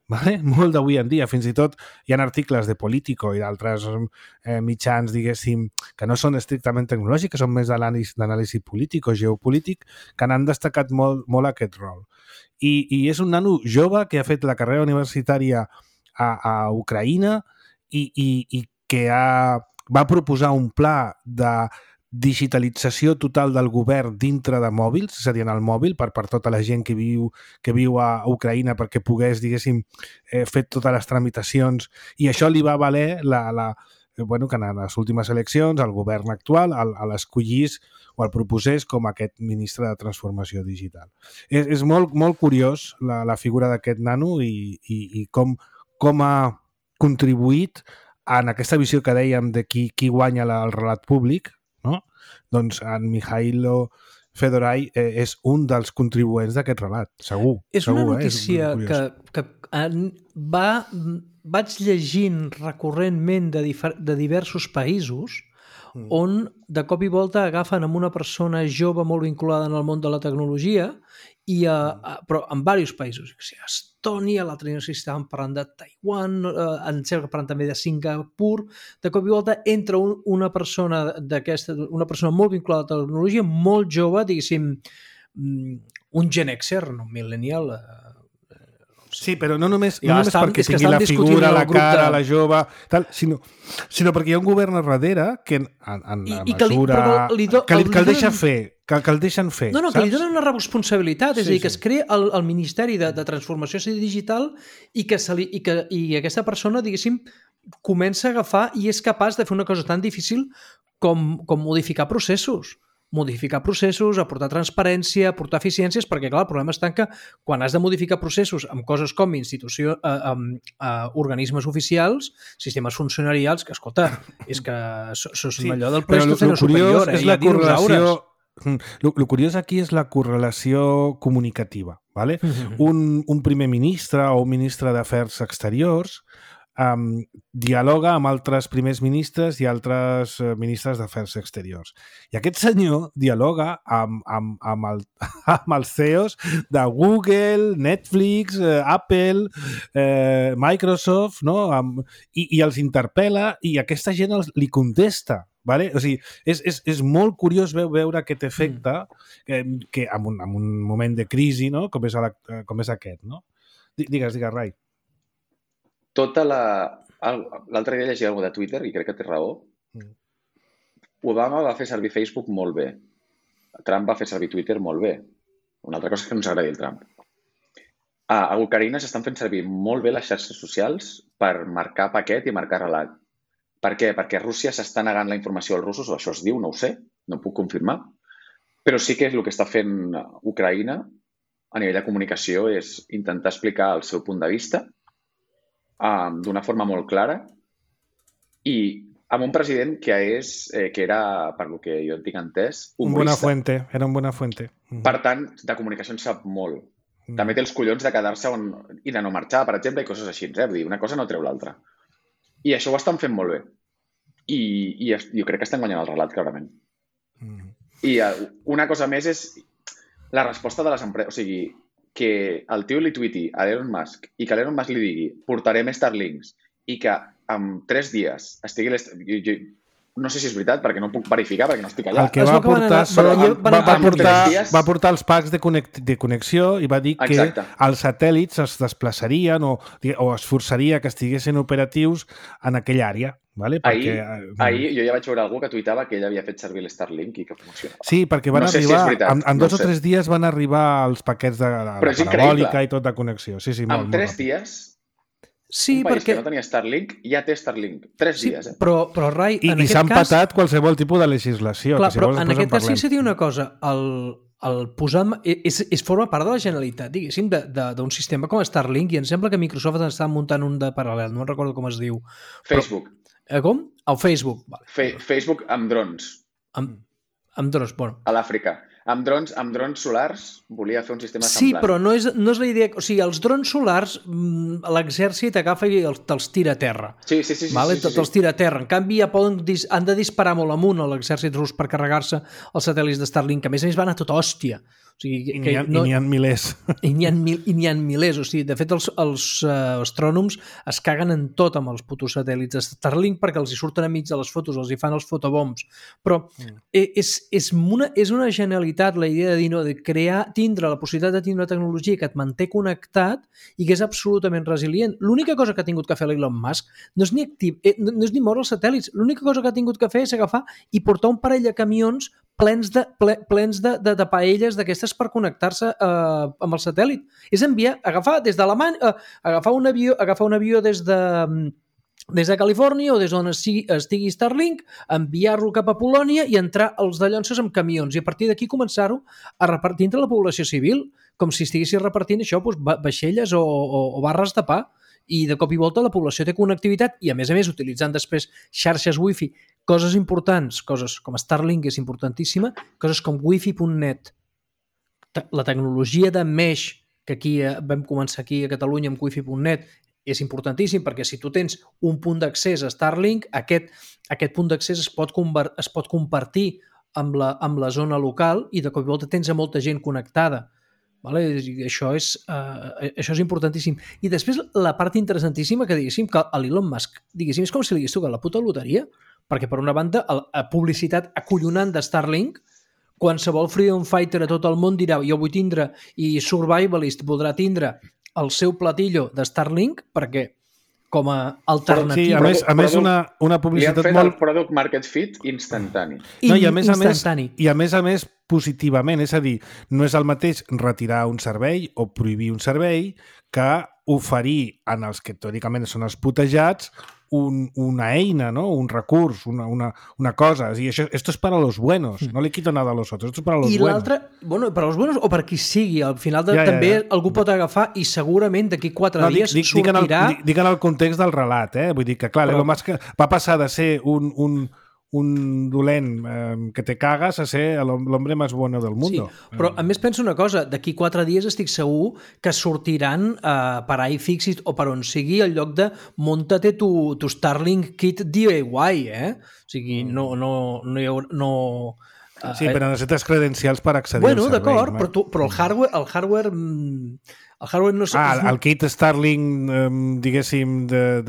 Speaker 2: vale? Molt d'avui en dia. Fins i tot hi ha articles de Politico i d'altres mitjans, diguéssim, que no són estrictament tecnològics, que són més d'anàlisi polític o geopolític, que n'han destacat molt aquest rol. I és un nano jove que ha fet la carrera universitària a Ucraïna i que va proposar un pla de digitalització total del govern dintre de mòbils, és a dir, en el mòbil, per tota la gent que viu a Ucraïna perquè pogués, diguéssim, fer totes les tramitacions, i això li va valer que en les últimes eleccions el govern actual l'escollís o el proposés com aquest ministre de transformació digital. És molt, molt curiós la figura d'aquest nano i com ha contribuït en aquesta visió que dèiem de qui guanya el relat públic, no? Doncs en Mikhailo Fedorai és un dels contribuents d'aquest relat, segur.
Speaker 3: És una notícia que vaig llegint recurrentment de diversos països on de cop i volta agafen amb una persona jove molt vinculada en el món de la tecnologia però en diversos països. Estònia, l'altre dia no sé si estàvem parlant de Taiwan, en sembla que parlant també de Singapur. De cop i volta entra una persona molt vinculada a la tecnologia, molt jove, diguéssim, un Gen Xer, no un millennial.
Speaker 2: Sí, però no només perquè tingui la figura, la cara, la jove, tal, sinó perquè hi ha un govern a darrere que en la mesura que el deixa fer, que el deixen fer.
Speaker 3: No, que li donen una responsabilitat, és a dir, que es crea el Ministeri de Transformació Digital i aquesta persona, diguéssim, comença a agafar i és capaç de fer una cosa tan difícil com modificar processos, aportar transparència, aportar eficiències, perquè, clar, el problema està que quan has de modificar processos amb coses com organismes oficials, sistemes funcionarials, que, escolta, és que són allò del Pleistoceno superior.
Speaker 2: És la correlació... El curiós aquí és la correlació comunicativa. ¿Vale? Un primer ministre o un ministre d'Afers Exteriors dialoga amb altres primers ministres i altres ministres d'Afers Exteriors. I aquest senyor dialoga amb els CEOs de Google, Netflix, Apple, Microsoft, no? I els interpel·la i aquesta gent li contesta. Vale? O sigui, és molt curiós veure aquest efecte que en un moment de crisi, no? com és aquest. No? Digues, Rai.
Speaker 5: L'altre dia llegia alguna cosa de Twitter i crec que té raó. Obama va fer servir Facebook molt bé. Trump va fer servir Twitter molt bé. Una altra cosa és que no ens agradi el Trump. A Ucraïna s'estan fent servir molt bé les xarxes socials per marcar paquet i marcar relat. Per què? Perquè Rússia s'està negant la informació als russos, o això es diu, no ho sé, no puc confirmar, però sí que és el que està fent Ucraïna a nivell de comunicació és intentar explicar el seu punt de vista d'una forma molt clara i amb un president que era, per lo que jo tinc entès, humorista.
Speaker 2: Era un bona fuente.
Speaker 5: Per tant, de comunicació en sap molt. També té els collons de quedar-se i de no marxar, per exemple, i coses així. Vull dir, una cosa no treu l'altra. I això ho estan fent molt bé. I jo crec que estan guanyant el relat, clarament. I una cosa més és la resposta de les empreses. O sigui, que el tio li tuiti a Elon Musk i que Elon Musk li digui portarem Starlinks i que en 3 dies estigui... No sé si és veritat, perquè no puc verificar, perquè no estic allà.
Speaker 2: El que va portar els packs de connexió i va dir que els satèl·lits es desplaçarien o es forçaria que estiguessin operatius en aquella àrea. Vale?
Speaker 5: Ahir jo ja vaig veure algú que tuitava que ell havia fet servir l'Starlink i que funcionava.
Speaker 2: Sí, perquè van arribar, en 2 o 3 dies van arribar els paquets de la parabòlica i tot de connexió. Sí,
Speaker 5: en 3 dies,
Speaker 3: un país que
Speaker 5: no tenia Starlink ja té Starlink. 3 dies.
Speaker 3: Però Rai,
Speaker 2: I s'han patat qualsevol tipus de legislació.
Speaker 3: Clar, però en aquest cas sí que dir una cosa, el posar... És forma part de la Generalitat, diguéssim, d'un sistema com Starlink, i em sembla que Microsoft està muntant un de paral·lel, no recordo com es diu.
Speaker 5: Facebook.
Speaker 3: Com? El Facebook.
Speaker 5: Vale. Facebook amb drons.
Speaker 3: Amb drons, bueno.
Speaker 5: A l'Àfrica. Amb drons solars volia fer un sistema
Speaker 3: Sí,
Speaker 5: semblant.
Speaker 3: però no és la idea... O sigui, els drons solars, l'exèrcit agafa i te'ls tira a terra.
Speaker 5: Sí.
Speaker 3: Te'ls tira a terra. En canvi, ja han de disparar molt amunt a l'exèrcit rus per carregar-se els satèl·lits de Starlink, que a més van a tota hòstia. O sigui,
Speaker 2: I n'hi ha milers.
Speaker 3: I n'hi ha milers. O sigui, de fet, els astrònoms es caguen en tot amb els putos satèl·lits de Starlink perquè els hi surten a mig de les fotos, els hi fan els fotobombs. Però és una genialitat la idea de dir, no, de tindre la possibilitat de tindre una tecnologia que et manté connectat i que és absolutament resilient. L'única cosa que ha tingut que fer l'Elon Musk no és ni moure els satèl·lits. L'única cosa que ha tingut que fer és agafar i portar un parell de camions plens de paelles d'aquestes per connectar-se amb el satèl·lit. És agafar des d'Alemanya, agafar un avió des de Califòrnia o des d'on estigui Starlink, enviar-lo cap a Polònia i entrar els dallonses amb camions i a partir d'aquí començar-ho a repartir entre la població civil, com si estiguessis repartint això, vaixelles o barres de pa. I de cop i volta la població té connectivitat i a més utilitzant després xarxes wifi, coses importants, coses com Starlink és importantíssima, coses com wifi.net, la tecnologia de mesh que aquí vam començar aquí a Catalunya amb wifi.net és importantíssim perquè si tu tens un punt d'accés a Starlink, aquest punt d'accés es pot compartir amb la zona local i de cop i volta tens a molta gent connectada. Vale? Això és importantíssim. I després la part interessantíssima que diguéssim que a l'Elon Musk, diguéssim, és com si li hagués tocat la puta loteria, perquè per una banda la publicitat acollonant de Starlink, qualsevol freedom fighter a tot el món dirà jo vull tindre, i survivalist voldrà tindre el seu platillo de Starlink perquè com a alternativa...
Speaker 2: Sí, a més una publicitat
Speaker 5: molt... Li han fet
Speaker 2: molt...
Speaker 5: el product market fit instantani.
Speaker 2: No, i a més positivament, és a dir, no és el mateix retirar un servei o prohibir un servei que oferir en els que teòricament són els putejats una eina, ¿no? Un recurs, una cosa. I això, esto es para los buenos, no le quito nada a los otros, esto es para los buenos.
Speaker 3: I l'altre, bueno, per als buenos o per qui sigui, al final també algú pot agafar i segurament d'aquí 4 dies sortirà...
Speaker 2: Dic en el context del relat, vull dir que, clar, Elon Musk va passar de ser un dolent que te cagas a ser l'hombre més bueno del mundo.
Speaker 3: Sí, però a més penso una cosa, d'aquí 4 dies estic segur que sortiran per iFixit o per on sigui el lloc de munta-te tu Starlink Kit DIY, O sigui, no hi haurà...
Speaker 2: Sí, però necessites credencials per accedir al servei.
Speaker 3: Bueno, d'acord, però el hardware no sé...
Speaker 2: El kit Starlink, diguéssim,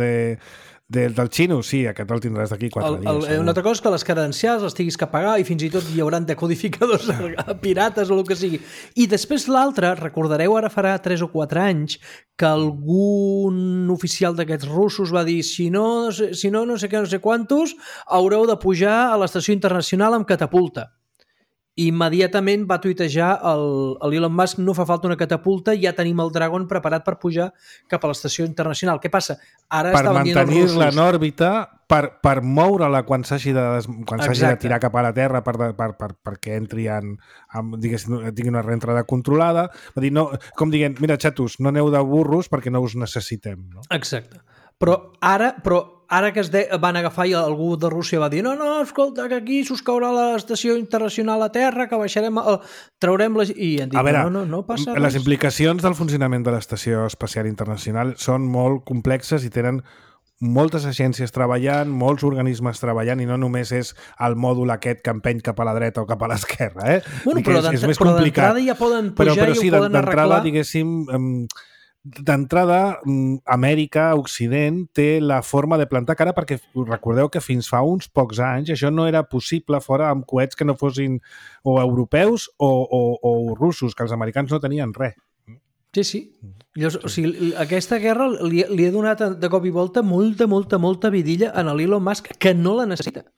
Speaker 2: del xino, sí, aquest el tindràs d'aquí 4 dies.
Speaker 3: Una altra cosa és que les credencials les tinguis que pagar i fins i tot hi haurà decodificadors pirates o el que sigui. I després l'altre, recordareu ara farà 3 o 4 anys que algun oficial d'aquests russos va dir si no sé què, no sé quantos, haureu de pujar a l'estació internacional amb catapulta. Immediatament va tuitejar l'Elon Musk no fa falta una catapulta, ja tenim el Dragon preparat per pujar cap a l'estació internacional. Què passa? Ara
Speaker 2: per mantenir-la en òrbita, per moure-la quan s'hagi de tirar cap a la Terra perquè entri tingui una reentrada controlada. Va dir, no, com dient, mira, xatos, no aneu de burros perquè no us necessitem. No?
Speaker 3: Exacte. Però ara que van agafar i algú de Rússia va dir no, escolta, que aquí s'us caurà l'estació internacional a terra, que baixarem, traurem les... I han dit, no passa res.
Speaker 2: Les implicacions del funcionament de l'Estació Espacial Internacional són molt complexes i tenen moltes agències treballant, molts organismes treballant, i no només és el mòdul aquest que empeny cap a la dreta o cap a l'esquerra.
Speaker 3: Bueno, però d'entrada ja poden pujar i ho poden arreglar.
Speaker 2: D'entrada, Amèrica, Occident, té la forma de plantar cara perquè recordeu que fins fa uns pocs anys això no era possible fora amb coets que no fossin o europeus o russos, que els americans no tenien res.
Speaker 3: Sí. Llavors, o sigui, aquesta guerra li ha donat de cop i volta molta vidilla a l'Elon Musk que no la necessita.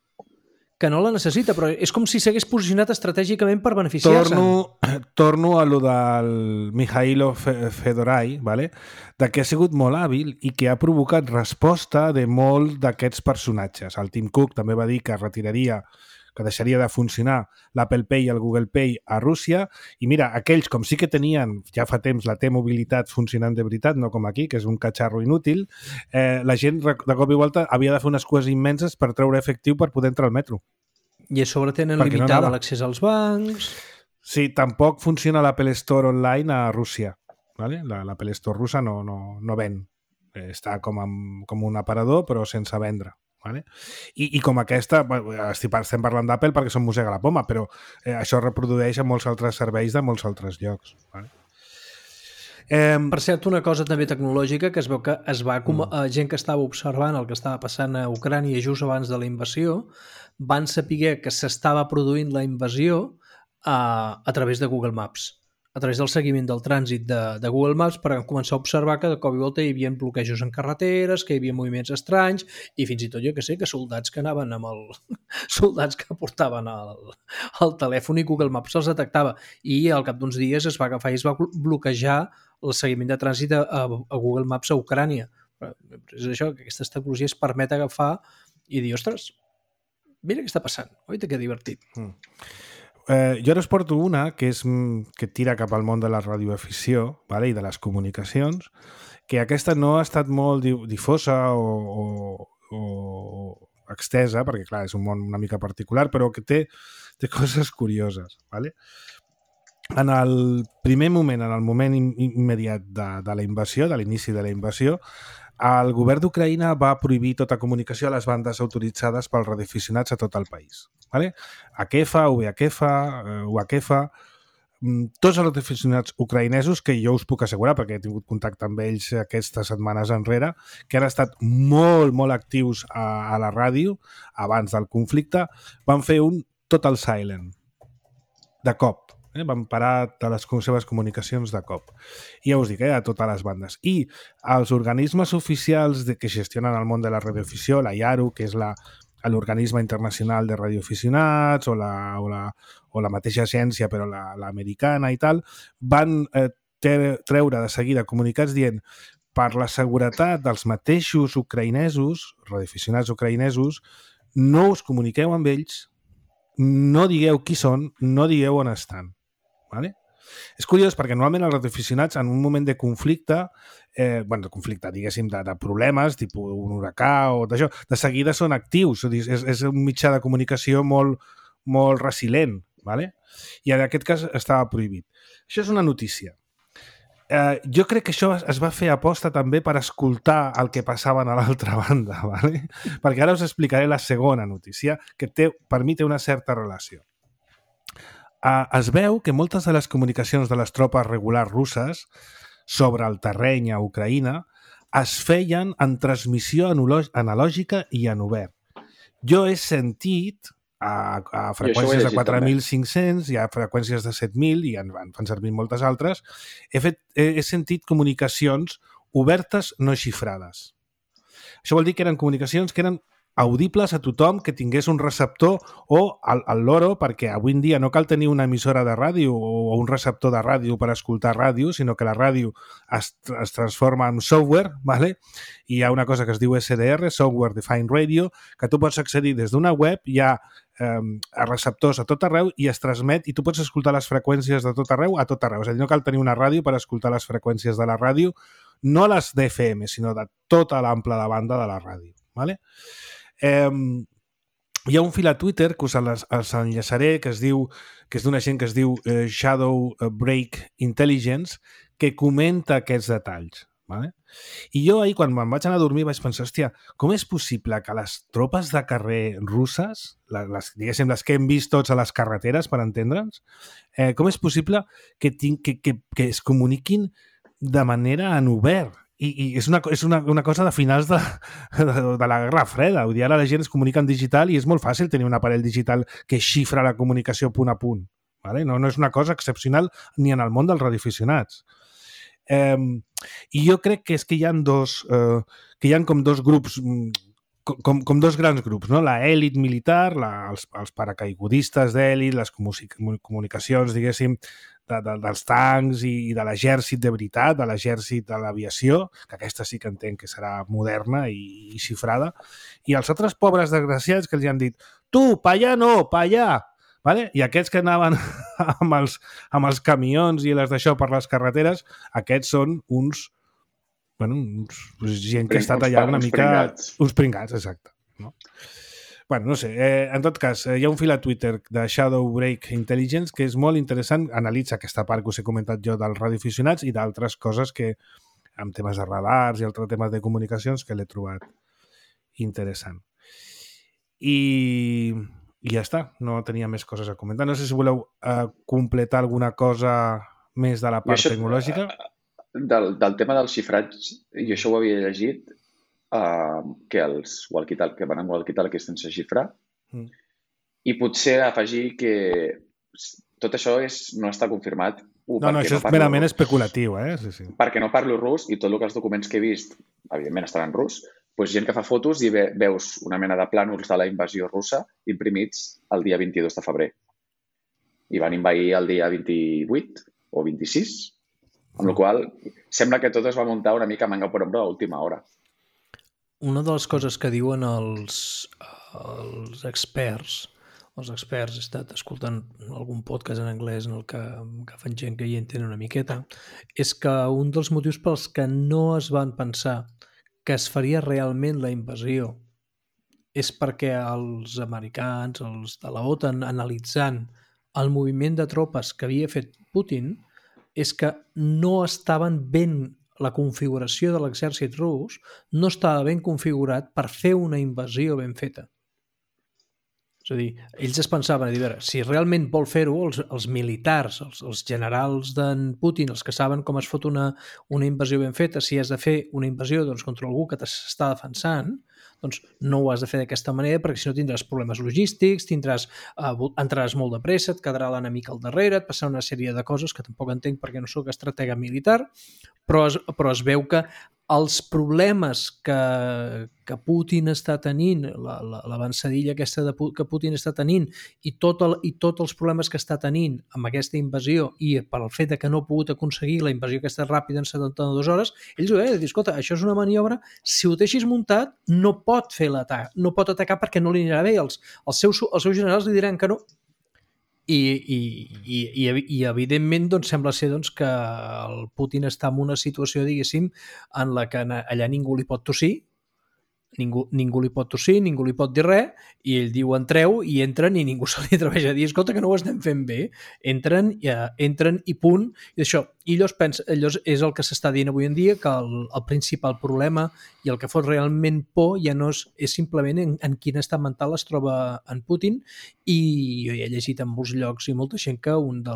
Speaker 3: Però és com si s'hagués posicionat estratègicament per beneficiar-se.
Speaker 2: Torno a lo del Mikhailo Fedorai, ¿vale? De que ha sigut molt hàbil i que ha provocat resposta de molts d'aquests personatges. El Tim Cook també va dir que deixaria de funcionar l'Apple Pay i el Google Pay a Rússia, i mira, aquells com sí que tenien ja fa temps la T-mobilitat funcionant de veritat, no com aquí, que és un catxarro inútil, la gent de cop i volta havia de fer unes cues immenses per treure efectiu per poder entrar al metro.
Speaker 3: I a sobre tenen limitada l'accés als bancs...
Speaker 2: Sí, tampoc funciona l'Apple Store online a Rússia. ¿Vale? L'Apple Store russa no ven. Està com un aparador, però sense vendre. ¿Vale? I com aquesta, estem parlant d'Apple perquè som mossega la poma, però això reprodueix a molts altres serveis de molts altres llocs. ¿Vale?
Speaker 3: Per cert, una cosa també tecnològica, que es veu que gent que estava observant el que estava passant a Ucrània just abans de la invasió van saber que s'estava produint la invasió a través de Google Maps, a través del seguiment del trànsit de Google Maps, per començar a observar que de cop i volta hi havia bloquejos en carreteres, que hi havia moviments estranys i fins i tot, jo que sé, que soldats que anaven amb soldats que portaven el telèfon i Google Maps els detectava, i al cap d'uns dies es va agafar i es va bloquejar el seguiment de trànsit a Google Maps a Ucrània. Però és això, que aquestes tecnologies permet agafar i dir, ostres, mira què està passant, oi? Que divertit.
Speaker 2: Jo ara us porto una que tira cap al món de la radioafició, vale? I de les comunicacions, que aquesta no ha estat molt difosa o extesa, perquè clar, és un món una mica particular, però que té coses curioses. Vale? En el primer moment, en el moment immediat de la invasió, de l'inici de la invasió, el govern d'Ucraïna va prohibir tota comunicació a les bandes autoritzades pels radioaficionats a tot el país. Vale? AKEFA, VHF, UHF, tots els radioaficionats ucraïnesos, que jo us puc assegurar, perquè he tingut contacte amb ells aquestes setmanes enrere, que han estat molt, molt actius a la ràdio abans del conflicte, van fer un total silent, de cop. Van parar de les seves comunicacions de cop. I ja us dic, a totes les bandes. I els organismes oficials que gestionen el món de la radioafició, la IARU, que és l'organisme internacional de radioaficionats, o la mateixa agència, però l'americana i tal, van treure de seguida comunicats dient per la seguretat dels mateixos ucraïnesos, radioaficionats ucraïnesos, no us comuniqueu amb ells, no digueu qui són, no digueu on estan. Vale? És curiós perquè normalment els radioaficionats en un moment de conflicte, diguéssim, de problemes, tipus un huracà o d'això, de seguida són actius, és un mitjà de comunicació molt, molt resilient, vale? I en aquest cas estava prohibit. Això és una notícia. Jo crec que això es va fer aposta també per escoltar el que passaven a l'altra banda, vale? Perquè ara us explicaré la segona notícia, que per mi té una certa relació. Es veu que moltes de les comunicacions de les tropes regulars russes sobre el terreny a Ucraïna es feien en transmissió analògica i en obert. Jo he sentit a freqüències de 4.500, hi ha freqüències de 7.000 i en fan servir moltes altres, he sentit comunicacions obertes no xifrades. Això vol dir que eren comunicacions que eren audibles a tothom que tingués un receptor o el loro, perquè avui en dia no cal tenir una emissora de ràdio o un receptor de ràdio per escoltar ràdio, sinó que la ràdio es transforma en software, ¿vale? I hi ha una cosa que es diu SDR, Software Defined Radio, que tu pots accedir des d'una web, hi ha receptors a tot arreu i es transmet i tu pots escoltar les freqüències de tot arreu a tot arreu. És a dir, no cal tenir una ràdio per escoltar les freqüències de la ràdio, no les d'FM, sinó de tota l'ample de banda de la ràdio, ¿vale? Hi ha un fil a Twitter que us enllaçaré que és d'una gent que es diu Shadow Break Intelligence, que comenta aquests detalls. Vale? I jo ahir, quan me'n vaig anar a dormir, vaig pensar, hòstia, com és possible que les tropes de carrer russes, diguéssim, les que hem vist tots a les carreteres, per entendre'ns, com és possible que es comuniquin de manera en obert? I és una cosa de finals de la Guerra Freda. Vull dir, ara la gent es comunica en digital i és molt fàcil tenir un aparell digital que xifra la comunicació punt a punt. Vale? No és una cosa excepcional ni en el món dels radioaficionats. I jo crec que és que hi ha com dos grups, com dos grans grups, no? La èlit militar, els paracaigudistes d'èlit, les comunicacions, diguéssim, dels tancs i de l'exèrcit de veritat, de l'exèrcit de l'aviació, que aquesta sí que entenc que serà moderna i xifrada, i els altres pobres desgraciats que els han dit tu, pa allà no, pa allà, vale? I aquests que anaven amb els camions i les d'això per les carreteres, aquests són gent que ha estat allà una mica... Uns pringats, exacte. No? Bueno, no sé, en tot cas, hi ha un fil a Twitter de Shadowbreak Intelligence que és molt interessant, analitza aquesta part que us he comentat jo dels radioaficionats i d'altres coses que, amb temes de radars i altres temes de comunicacions, que l'he trobat interessant. I ja està, no tenia més coses a comentar. No sé si voleu completar alguna cosa més de la part tecnològica.
Speaker 5: Del tema del xifratge, jo això ho havia llegit, que els walkie-talkie, que van amb walkie-talkie sense xifrar, i potser afegir que tot això no està confirmat.
Speaker 2: No, això és merament especulatiu, sí.
Speaker 5: Perquè no parlo rus i tot el que els documents que he vist, evidentment, estan en rus, doncs gent que fa fotos i veus una mena de plànols de la invasió russa imprimits el dia 22 de febrer. I van invair el dia 28 o 26, amb la qual sembla que tot es va muntar una mica manga per ombra a última hora.
Speaker 3: Una de les coses que diuen els experts, he estat escoltant algun podcast en anglès en el que fan gent que hi entén una miqueta, és que un dels motius pels que no es van pensar que es faria realment la invasió és perquè els americans, els de la OTAN, analitzant el moviment de tropes que havia fet Putin, és que no estaven ben la configuració de l'exèrcit rus no estava ben configurat per fer una invasió ben feta. És a dir, ells es pensaven, si realment vol fer-ho, els militars, els generals d'en Putin, els que saben com es fot una invasió ben feta, si has de fer una invasió contra algú que t'està defensant, doncs no ho has de fer d'aquesta manera perquè si no tindràs problemes logístics, entraràs molt de pressa, et quedarà l'enemic al darrere, et passarà una sèrie de coses que tampoc entenc perquè no sóc estratega militar, però es veu que els problemes que Putin està tenint, l'avançadilla aquesta que Putin està tenint i tots els problemes que està tenint amb aquesta invasió i per el fet que no ha pogut aconseguir la invasió aquesta ràpida en 72 hores, ells ho deien, escolta, això és una maniobra, si ho deixis muntat no pot fer l'atac, no pot atacar perquè no li anirà bé, els seus generals li diran que no. I evidentment sembla ser que el Putin està en una situació, diguéssim, en la que allà ningú li pot tossir, ningú li pot tossir, ningú li pot dir res, i ell diu entreu i entren i ningú se li atreveix a dir escolta que no ho estem fent bé, entren i punt, i això. I allò és el que s'està dient avui en dia, que el principal problema i el que fot realment por ja no és simplement en quin estat mental es troba en Putin, i jo he llegit en molts llocs i molta gent que una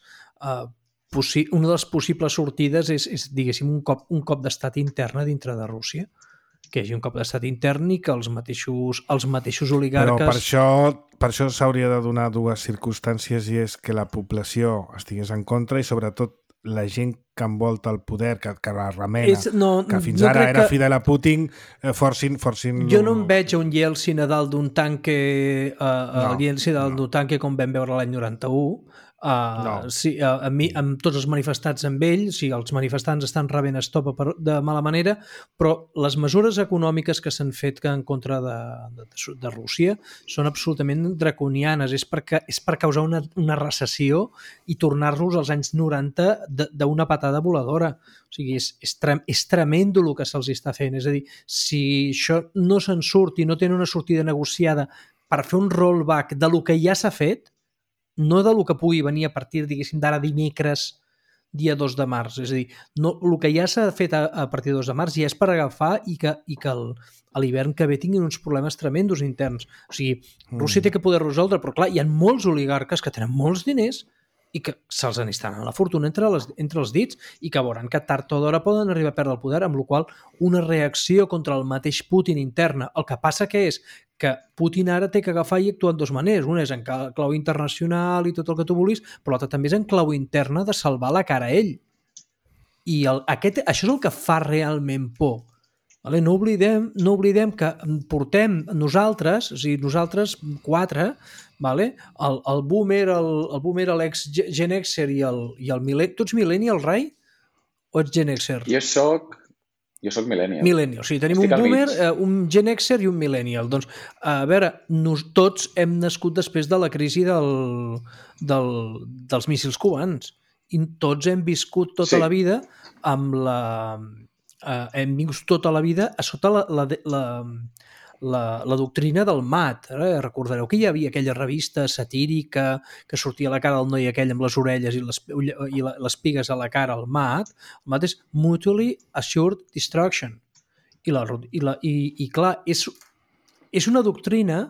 Speaker 3: de les possibles sortides és diguéssim, un cop d'estat interna dintre de Rússia, que hi hagi un cop d'estat intern i que els mateixos oligarques...
Speaker 2: Però per això s'hauria de donar dues circumstàncies, i és que la població estigués en contra i sobretot la gent que envolta el poder, que la remena, que fins ara era fidel a Putin, forcin...
Speaker 3: Jo no em veig a un Yeltsin a dalt d'un tanque, d'un tanque com vam veure l'any 91, sí, amb tots els manifestats amb ell, sí, els manifestants estan rebent estopa de mala manera, però les mesures econòmiques que s'han fet en contra de Rússia són absolutament draconianes, és per causar una recessió i tornar-nos als anys 90 d'una patada voladora. O sigui, és tremendo el que se'ls està fent, és a dir, si això no se'n surt i no tenen una sortida negociada per fer un rollback de lo que ja s'ha fet, no del que pugui venir a partir, diguéssim, d'ara dimecres, dia 2 de març. És a dir, el que ja s'ha fet a partir de 2 de març ja és per agafar i que a l'hivern que ve tinguin uns problemes tremendos interns. O sigui, Rússia té que poder resoldre, però clar, hi ha molts oligarques que tenen molts diners i que se'ls n'estan a la fortuna entre els dits i que veuran que tard o d'hora poden arribar a perdre el poder, amb la qual una reacció contra el mateix Putin interna. El que passa que és que Putin ara té que agafar i actuar en dues maneres. Una és en clau internacional i tot el que tu vulguis, però l'altra també és en clau interna de salvar la cara a ell. I això és el que fa realment por. Vale? No oblidem que portem nosaltres, o sigui, nosaltres 4, vale? el boomer, l'ex-Gen Xer i el millennial. Tu ets millennial, Rai? O ets Gen Xer?
Speaker 5: Jo soc millennial.
Speaker 3: Millennial, o sigui, tenim un boomer, un Gen Xer i un millennial. Doncs, a veure, tots hem nascut després de la crisi dels míssils cubans i tots hem viscut tota la vida amb hem vingut tota la vida a sota la doctrina del mat. Recordareu que hi havia aquella revista satírica que sortia a la cara del noi aquell amb les orelles i les pigues a la cara, el mat. El mat és Mutually Assured Destruction. I clar, és una doctrina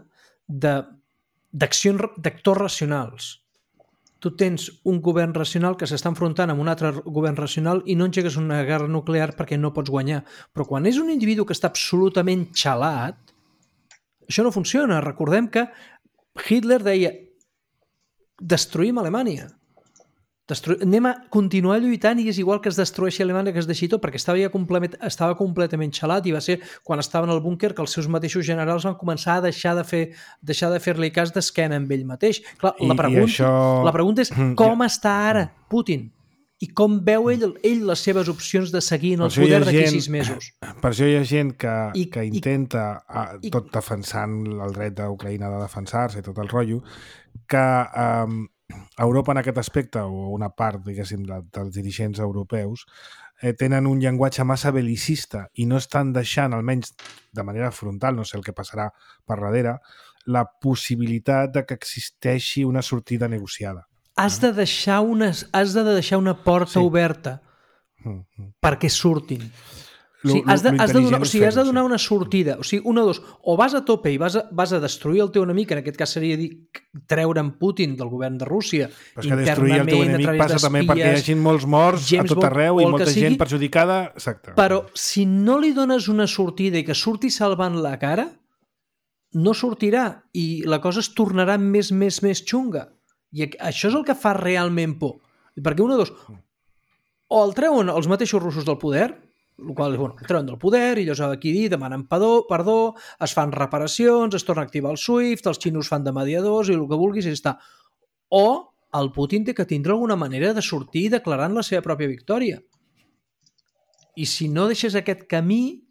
Speaker 3: d'actors racionals. Tu tens un govern racional que s'està enfrontant amb un altre govern racional i no engegues una guerra nuclear perquè no pots guanyar. Però quan és un individu que està absolutament xalat, això no funciona. Recordem que Hitler deia destruïm Alemanya. Anem a continuar lluitant i és igual que es destrueixi Alemanya que es deixi tot, perquè estava completament xalat i va ser quan estava en el búnquer que els seus mateixos generals van començar a deixar de fer-li cas d'esquena amb ell mateix. Clar, la pregunta és com està ara Putin? I com veu ell les seves opcions de seguir en el poder d'aquí 6 mesos?
Speaker 2: Per això hi ha gent que intenta, tot defensant el dret d'Ucraïna de defensar-se i tot el rotllo, que Europa en aquest aspecte, o una part, diguéssim, dels dirigents europeus, tenen un llenguatge massa bel·licista i no estan deixant, almenys de manera frontal, no sé el que passarà per darrere, la possibilitat de que existeixi una sortida negociada.
Speaker 3: Has de deixar una porta oberta perquè surtin. Has de donar una sortida. O sigui, o vas a tope i vas a destruir el teu enemic, en aquest cas seria treure en Putin del govern de Rússia.
Speaker 2: Però és que destruir el teu enemic passa també perquè hi hagi molts morts a tot arreu i molta gent perjudicada. Exacte.
Speaker 3: Però si no li dones una sortida i que surti salvant la cara, no sortirà i la cosa es tornarà més xunga. I això és el que fa realment por. Perquè o el treuen els mateixos russos del poder, el qual és, el treuen del poder i llavors aquí demanen perdó, es fan reparacions, es torna a activar el SWIFT, els xinos fan de mediadors i el que vulguis i està. O el Putin té que tindre alguna manera de sortir declarant la seva pròpia victòria. I si no deixes aquest camí...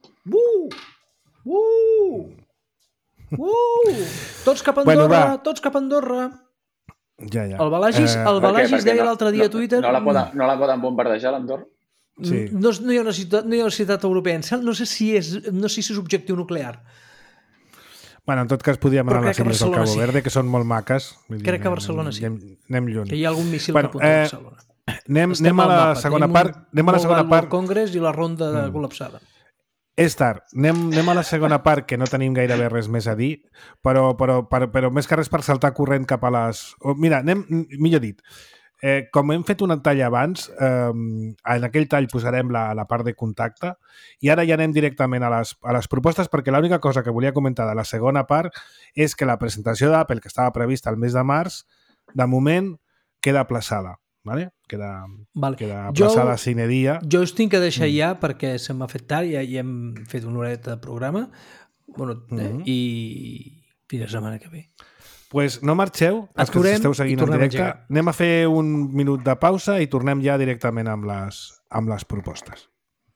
Speaker 3: Tots cap a Andorra, tots cap a Andorra.
Speaker 2: Ja.
Speaker 3: El Balagis deia l'altre dia a Twitter...
Speaker 5: No la poden bombardejar, l'Andorra?
Speaker 3: Sí. No hi ha una ciutat europea. No sé si és objectiu nuclear.
Speaker 2: Bueno, en tot cas podríem anar a les illes del Cabo Verde, que són molt maques.
Speaker 3: Crec que a Barcelona sí.
Speaker 2: Anem lluny.
Speaker 3: Que hi ha algun míssil que apunta a Barcelona.
Speaker 2: Anem a la segona part.
Speaker 3: El Congrés i la ronda col·lapsada.
Speaker 2: És tard. Anem a la segona part, que no tenim gairebé res més a dir, però més que res per saltar corrent cap a les... Mira, millor dit, com hem fet un tall abans, en aquell tall posarem la part de contacte i ara ja anem directament a les propostes, perquè l'única cosa que volia comentar de la segona part és que la presentació d'Apple, que estava prevista el mes de març, de moment queda aplaçada. ¿Vale? Queda aplaçada sine dia.
Speaker 3: Jo us tinc que deixar ja perquè se m'ha fet tard, ja hem fet una horeta de programa i fins la setmana que ve.
Speaker 2: Pues no marxeu, els que esteu seguint en directe. Anem a fer un minut de pausa i tornem ja directament amb les propostes.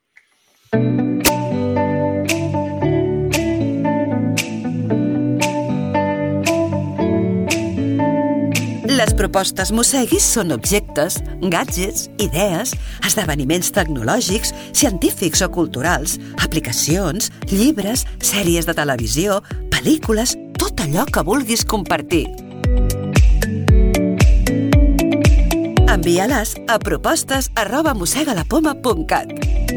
Speaker 4: Les propostes Mosseguis són objectes, gadgets, idees, esdeveniments tecnològics, científics o culturals, aplicacions, llibres, sèries de televisió, pel·lícules, tot allò que vulguis compartir. Envia-les a propostes@mossegalapoma.cat.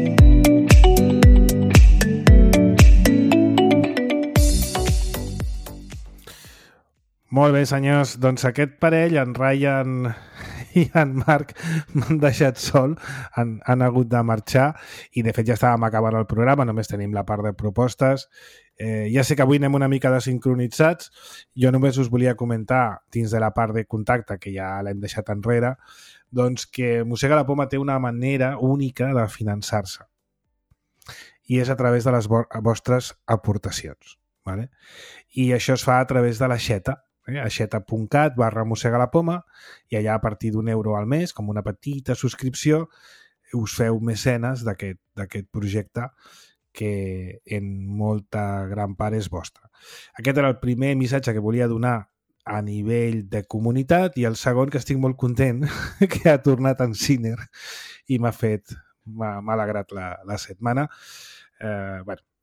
Speaker 2: Molt bé, senyors. Doncs aquest parell, en Ryan i en Marc, m'han deixat sol, han hagut de marxar i de fet ja estàvem acabant el programa, només tenim la part de propostes. Ja sé que avui anem una mica desincronitzats. Jo només us volia comentar, dins de la part de contacte, que ja l'hem deixat enrere, doncs que Mossega la Poma té una manera única de finançar-se i és a través de les vostres aportacions. ¿Vale? I això es fa a través de l'aixeta, aixeta.cat/mossegalapoma, i allà a partir d'€1 al mes, com una petita subscripció, us feu mecenes d'aquest projecte que en molta gran part és vostre. Aquest era el primer missatge que volia donar a nivell de comunitat i el segon, que estic molt content, que ha tornat en Sinner i m'ha alegrat la setmana.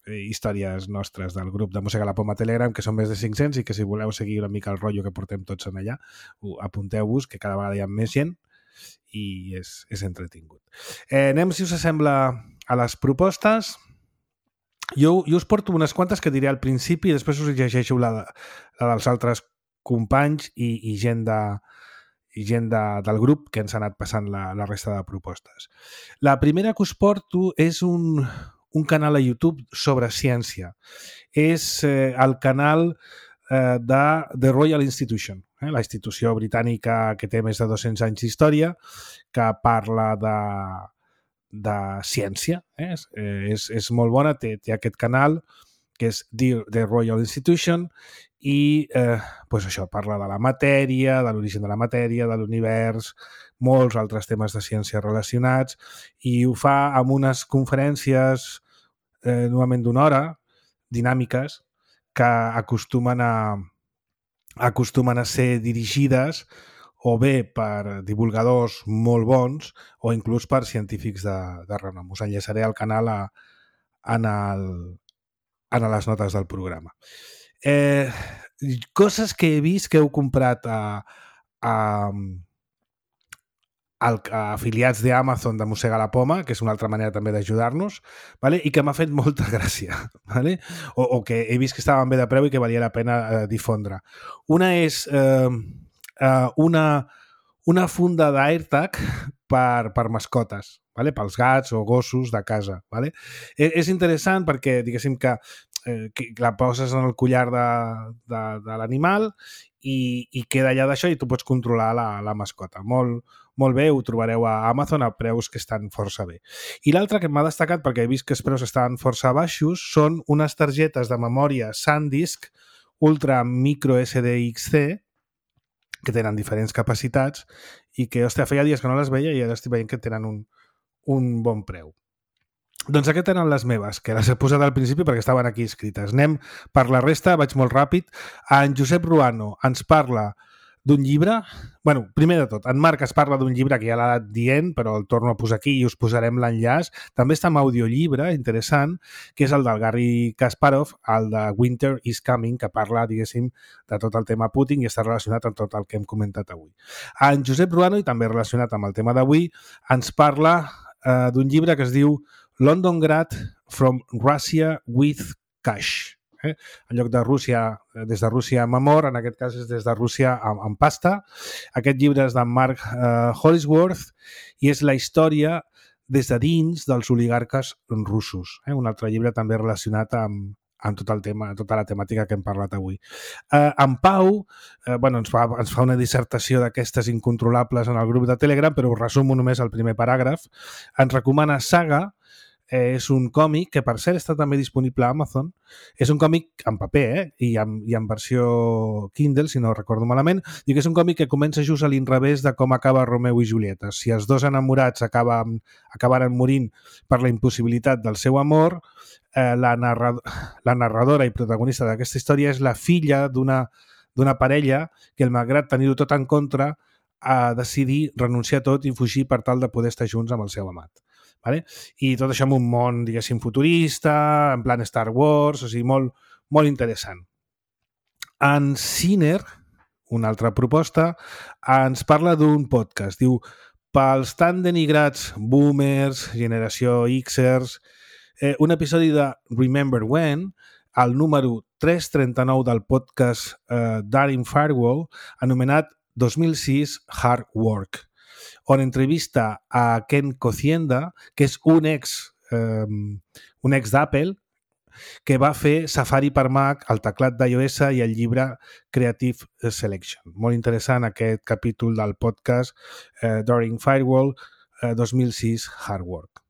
Speaker 2: històries nostres del grup de Mossega la Poma Telegram, que són més de 500, i que si voleu seguir una mica el rotllo que portem tots en allà, apunteu-vos, que cada vegada hi ha més gent i és entretingut. Anem, si us sembla, a les propostes. Jo us porto unes quantes que diré al principi i després us llegeixo la dels altres companys i gent del grup que ens ha anat passant la resta de propostes. La primera que us porto és un canal a YouTube sobre ciència. És el canal de The Royal Institution, la institució britànica que té més de 200 anys d'història, que parla de ciència. És molt bona, té aquest canal que és The Royal Institution i això parla de la matèria, de l'origen de la matèria, de l'univers, molts altres temes de ciència relacionats, i ho fa amb unes conferències normalment d'una hora, dinàmiques, que acostumen a ser dirigides o bé per divulgadors molt bons o inclús per científics de renom. Us enllaçaré al canal a les notes del programa. Coses que he vist que heu comprat a afiliats d'Amazon de Mossega la Poma, que és una altra manera també d'ajudar-nos, ¿vale? I que m'ha fet molta gràcia, ¿vale? O que he vist que estaven bé de preu i que valia la pena difondre. Una és una funda d'AirTag per mascotes, ¿vale? Pels gats o gossos de casa. ¿Vale? És interessant perquè, diguéssim, que la poses en el collar de l'animal i queda allà d'això i tu pots controlar la mascota. Molt bé, ho trobareu a Amazon a preus que estan força bé. I l'altre que m'ha destacat, perquè he vist que els preus estaven força baixos, són unes targetes de memòria SanDisk Ultra Micro SDXC, que tenen diferents capacitats i que, hòstia, feia dies que no les veia i ara estic veient que tenen un bon preu. Doncs aquestes eren les meves, que les he posat al principi perquè estaven aquí escrites. Anem per la resta, vaig molt ràpid. En Josep Ruano ens parla d'un llibre. Bueno, primer de tot, en Marc es parla d'un llibre que ja l'ha anat dient, però el torno a posar aquí i us posarem l'enllaç. També està en audiollibre, interessant, que és el del Garry Kasparov, el de Winter is Coming, que parla, diguéssim, de tot el tema Putin i està relacionat amb tot el que hem comentat avui. En Josep Ruano, i també relacionat amb el tema d'avui, ens parla d'un llibre que es diu Londongrad from Russia with Cash. En lloc de Rússia, des de Rússia amb amor, en aquest cas és des de Rússia amb pasta. Aquest llibre és d'en Mark Hollisworth i és la història des de dins dels oligarques russos. Un altre llibre també relacionat amb tot el tema, tota la temàtica que hem parlat avui. En Pau ens fa una dissertació d'aquestes incontrolables en el grup de Telegram, però us resumo només el primer paràgraf. Ens recomana Saga. És un còmic que, per cert, està també disponible a Amazon. És un còmic en paper i en versió Kindle, si no recordo malament, i que és un còmic que comença just a l'inrevés de com acaba Romeu i Julieta. Si els dos enamorats acabaren morint per la impossibilitat del seu amor, la narradora i protagonista d'aquesta història és la filla d'una parella que, malgrat tenir-ho tot en contra, ha decidit renunciar a tot i fugir per tal de poder estar junts amb el seu amat. Vale? I tot això en un món, diguéssim, futurista, en plan Star Wars, o sigui, molt interessant. En Sinner, una altra proposta, ens parla d'un podcast. Diu, pels tan denigrats boomers, generació Xers, un episodi de Remember When, el número 339 del podcast Daring Firewall, anomenat 2006 Hard Work, on entrevista a Ken Kocienda, que és un ex d'Apple, que va fer Safari per Mac, el teclat d'iOS i el llibre Creative Selection. Molt interessant aquest capítol del podcast Daring Firewall 2006 Hard Work.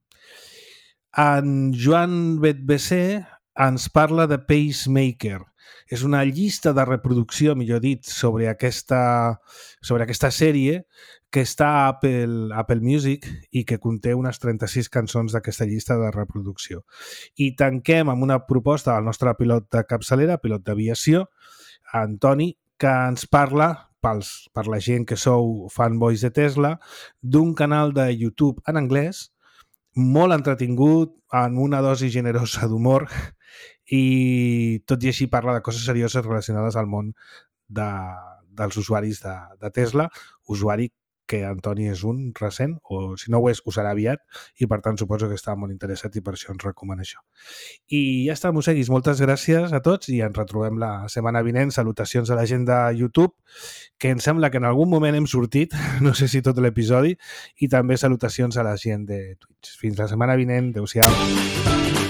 Speaker 2: En Joan Betbesé ens parla de Pacemaker. És una llista de reproducció, millor dit, sobre aquesta sèrie que està a Apple Music i que conté unes 36 cançons d'aquesta llista de reproducció. I tanquem amb una proposta del nostre pilot de capçalera, pilot d'aviació, Antoni, que ens parla, per la gent que sou fanboys de Tesla, d'un canal de YouTube en anglès molt entretingut, amb una dosi generosa d'humor i tot i així parla de coses serioses relacionades al món dels usuaris de Tesla, usuari que Antoni és un recent, o si no ho és, ho serà aviat, i per tant suposo que està molt interessat i per això ens recomana això. I ja està, Moseguis, moltes gràcies a tots i ens retrobem la setmana vinent. Salutacions a la gent de YouTube, que em sembla que en algun moment hem sortit, no sé si tot l'episodi, i també salutacions a la gent de Twitch. Fins la setmana vinent, adeu-siau.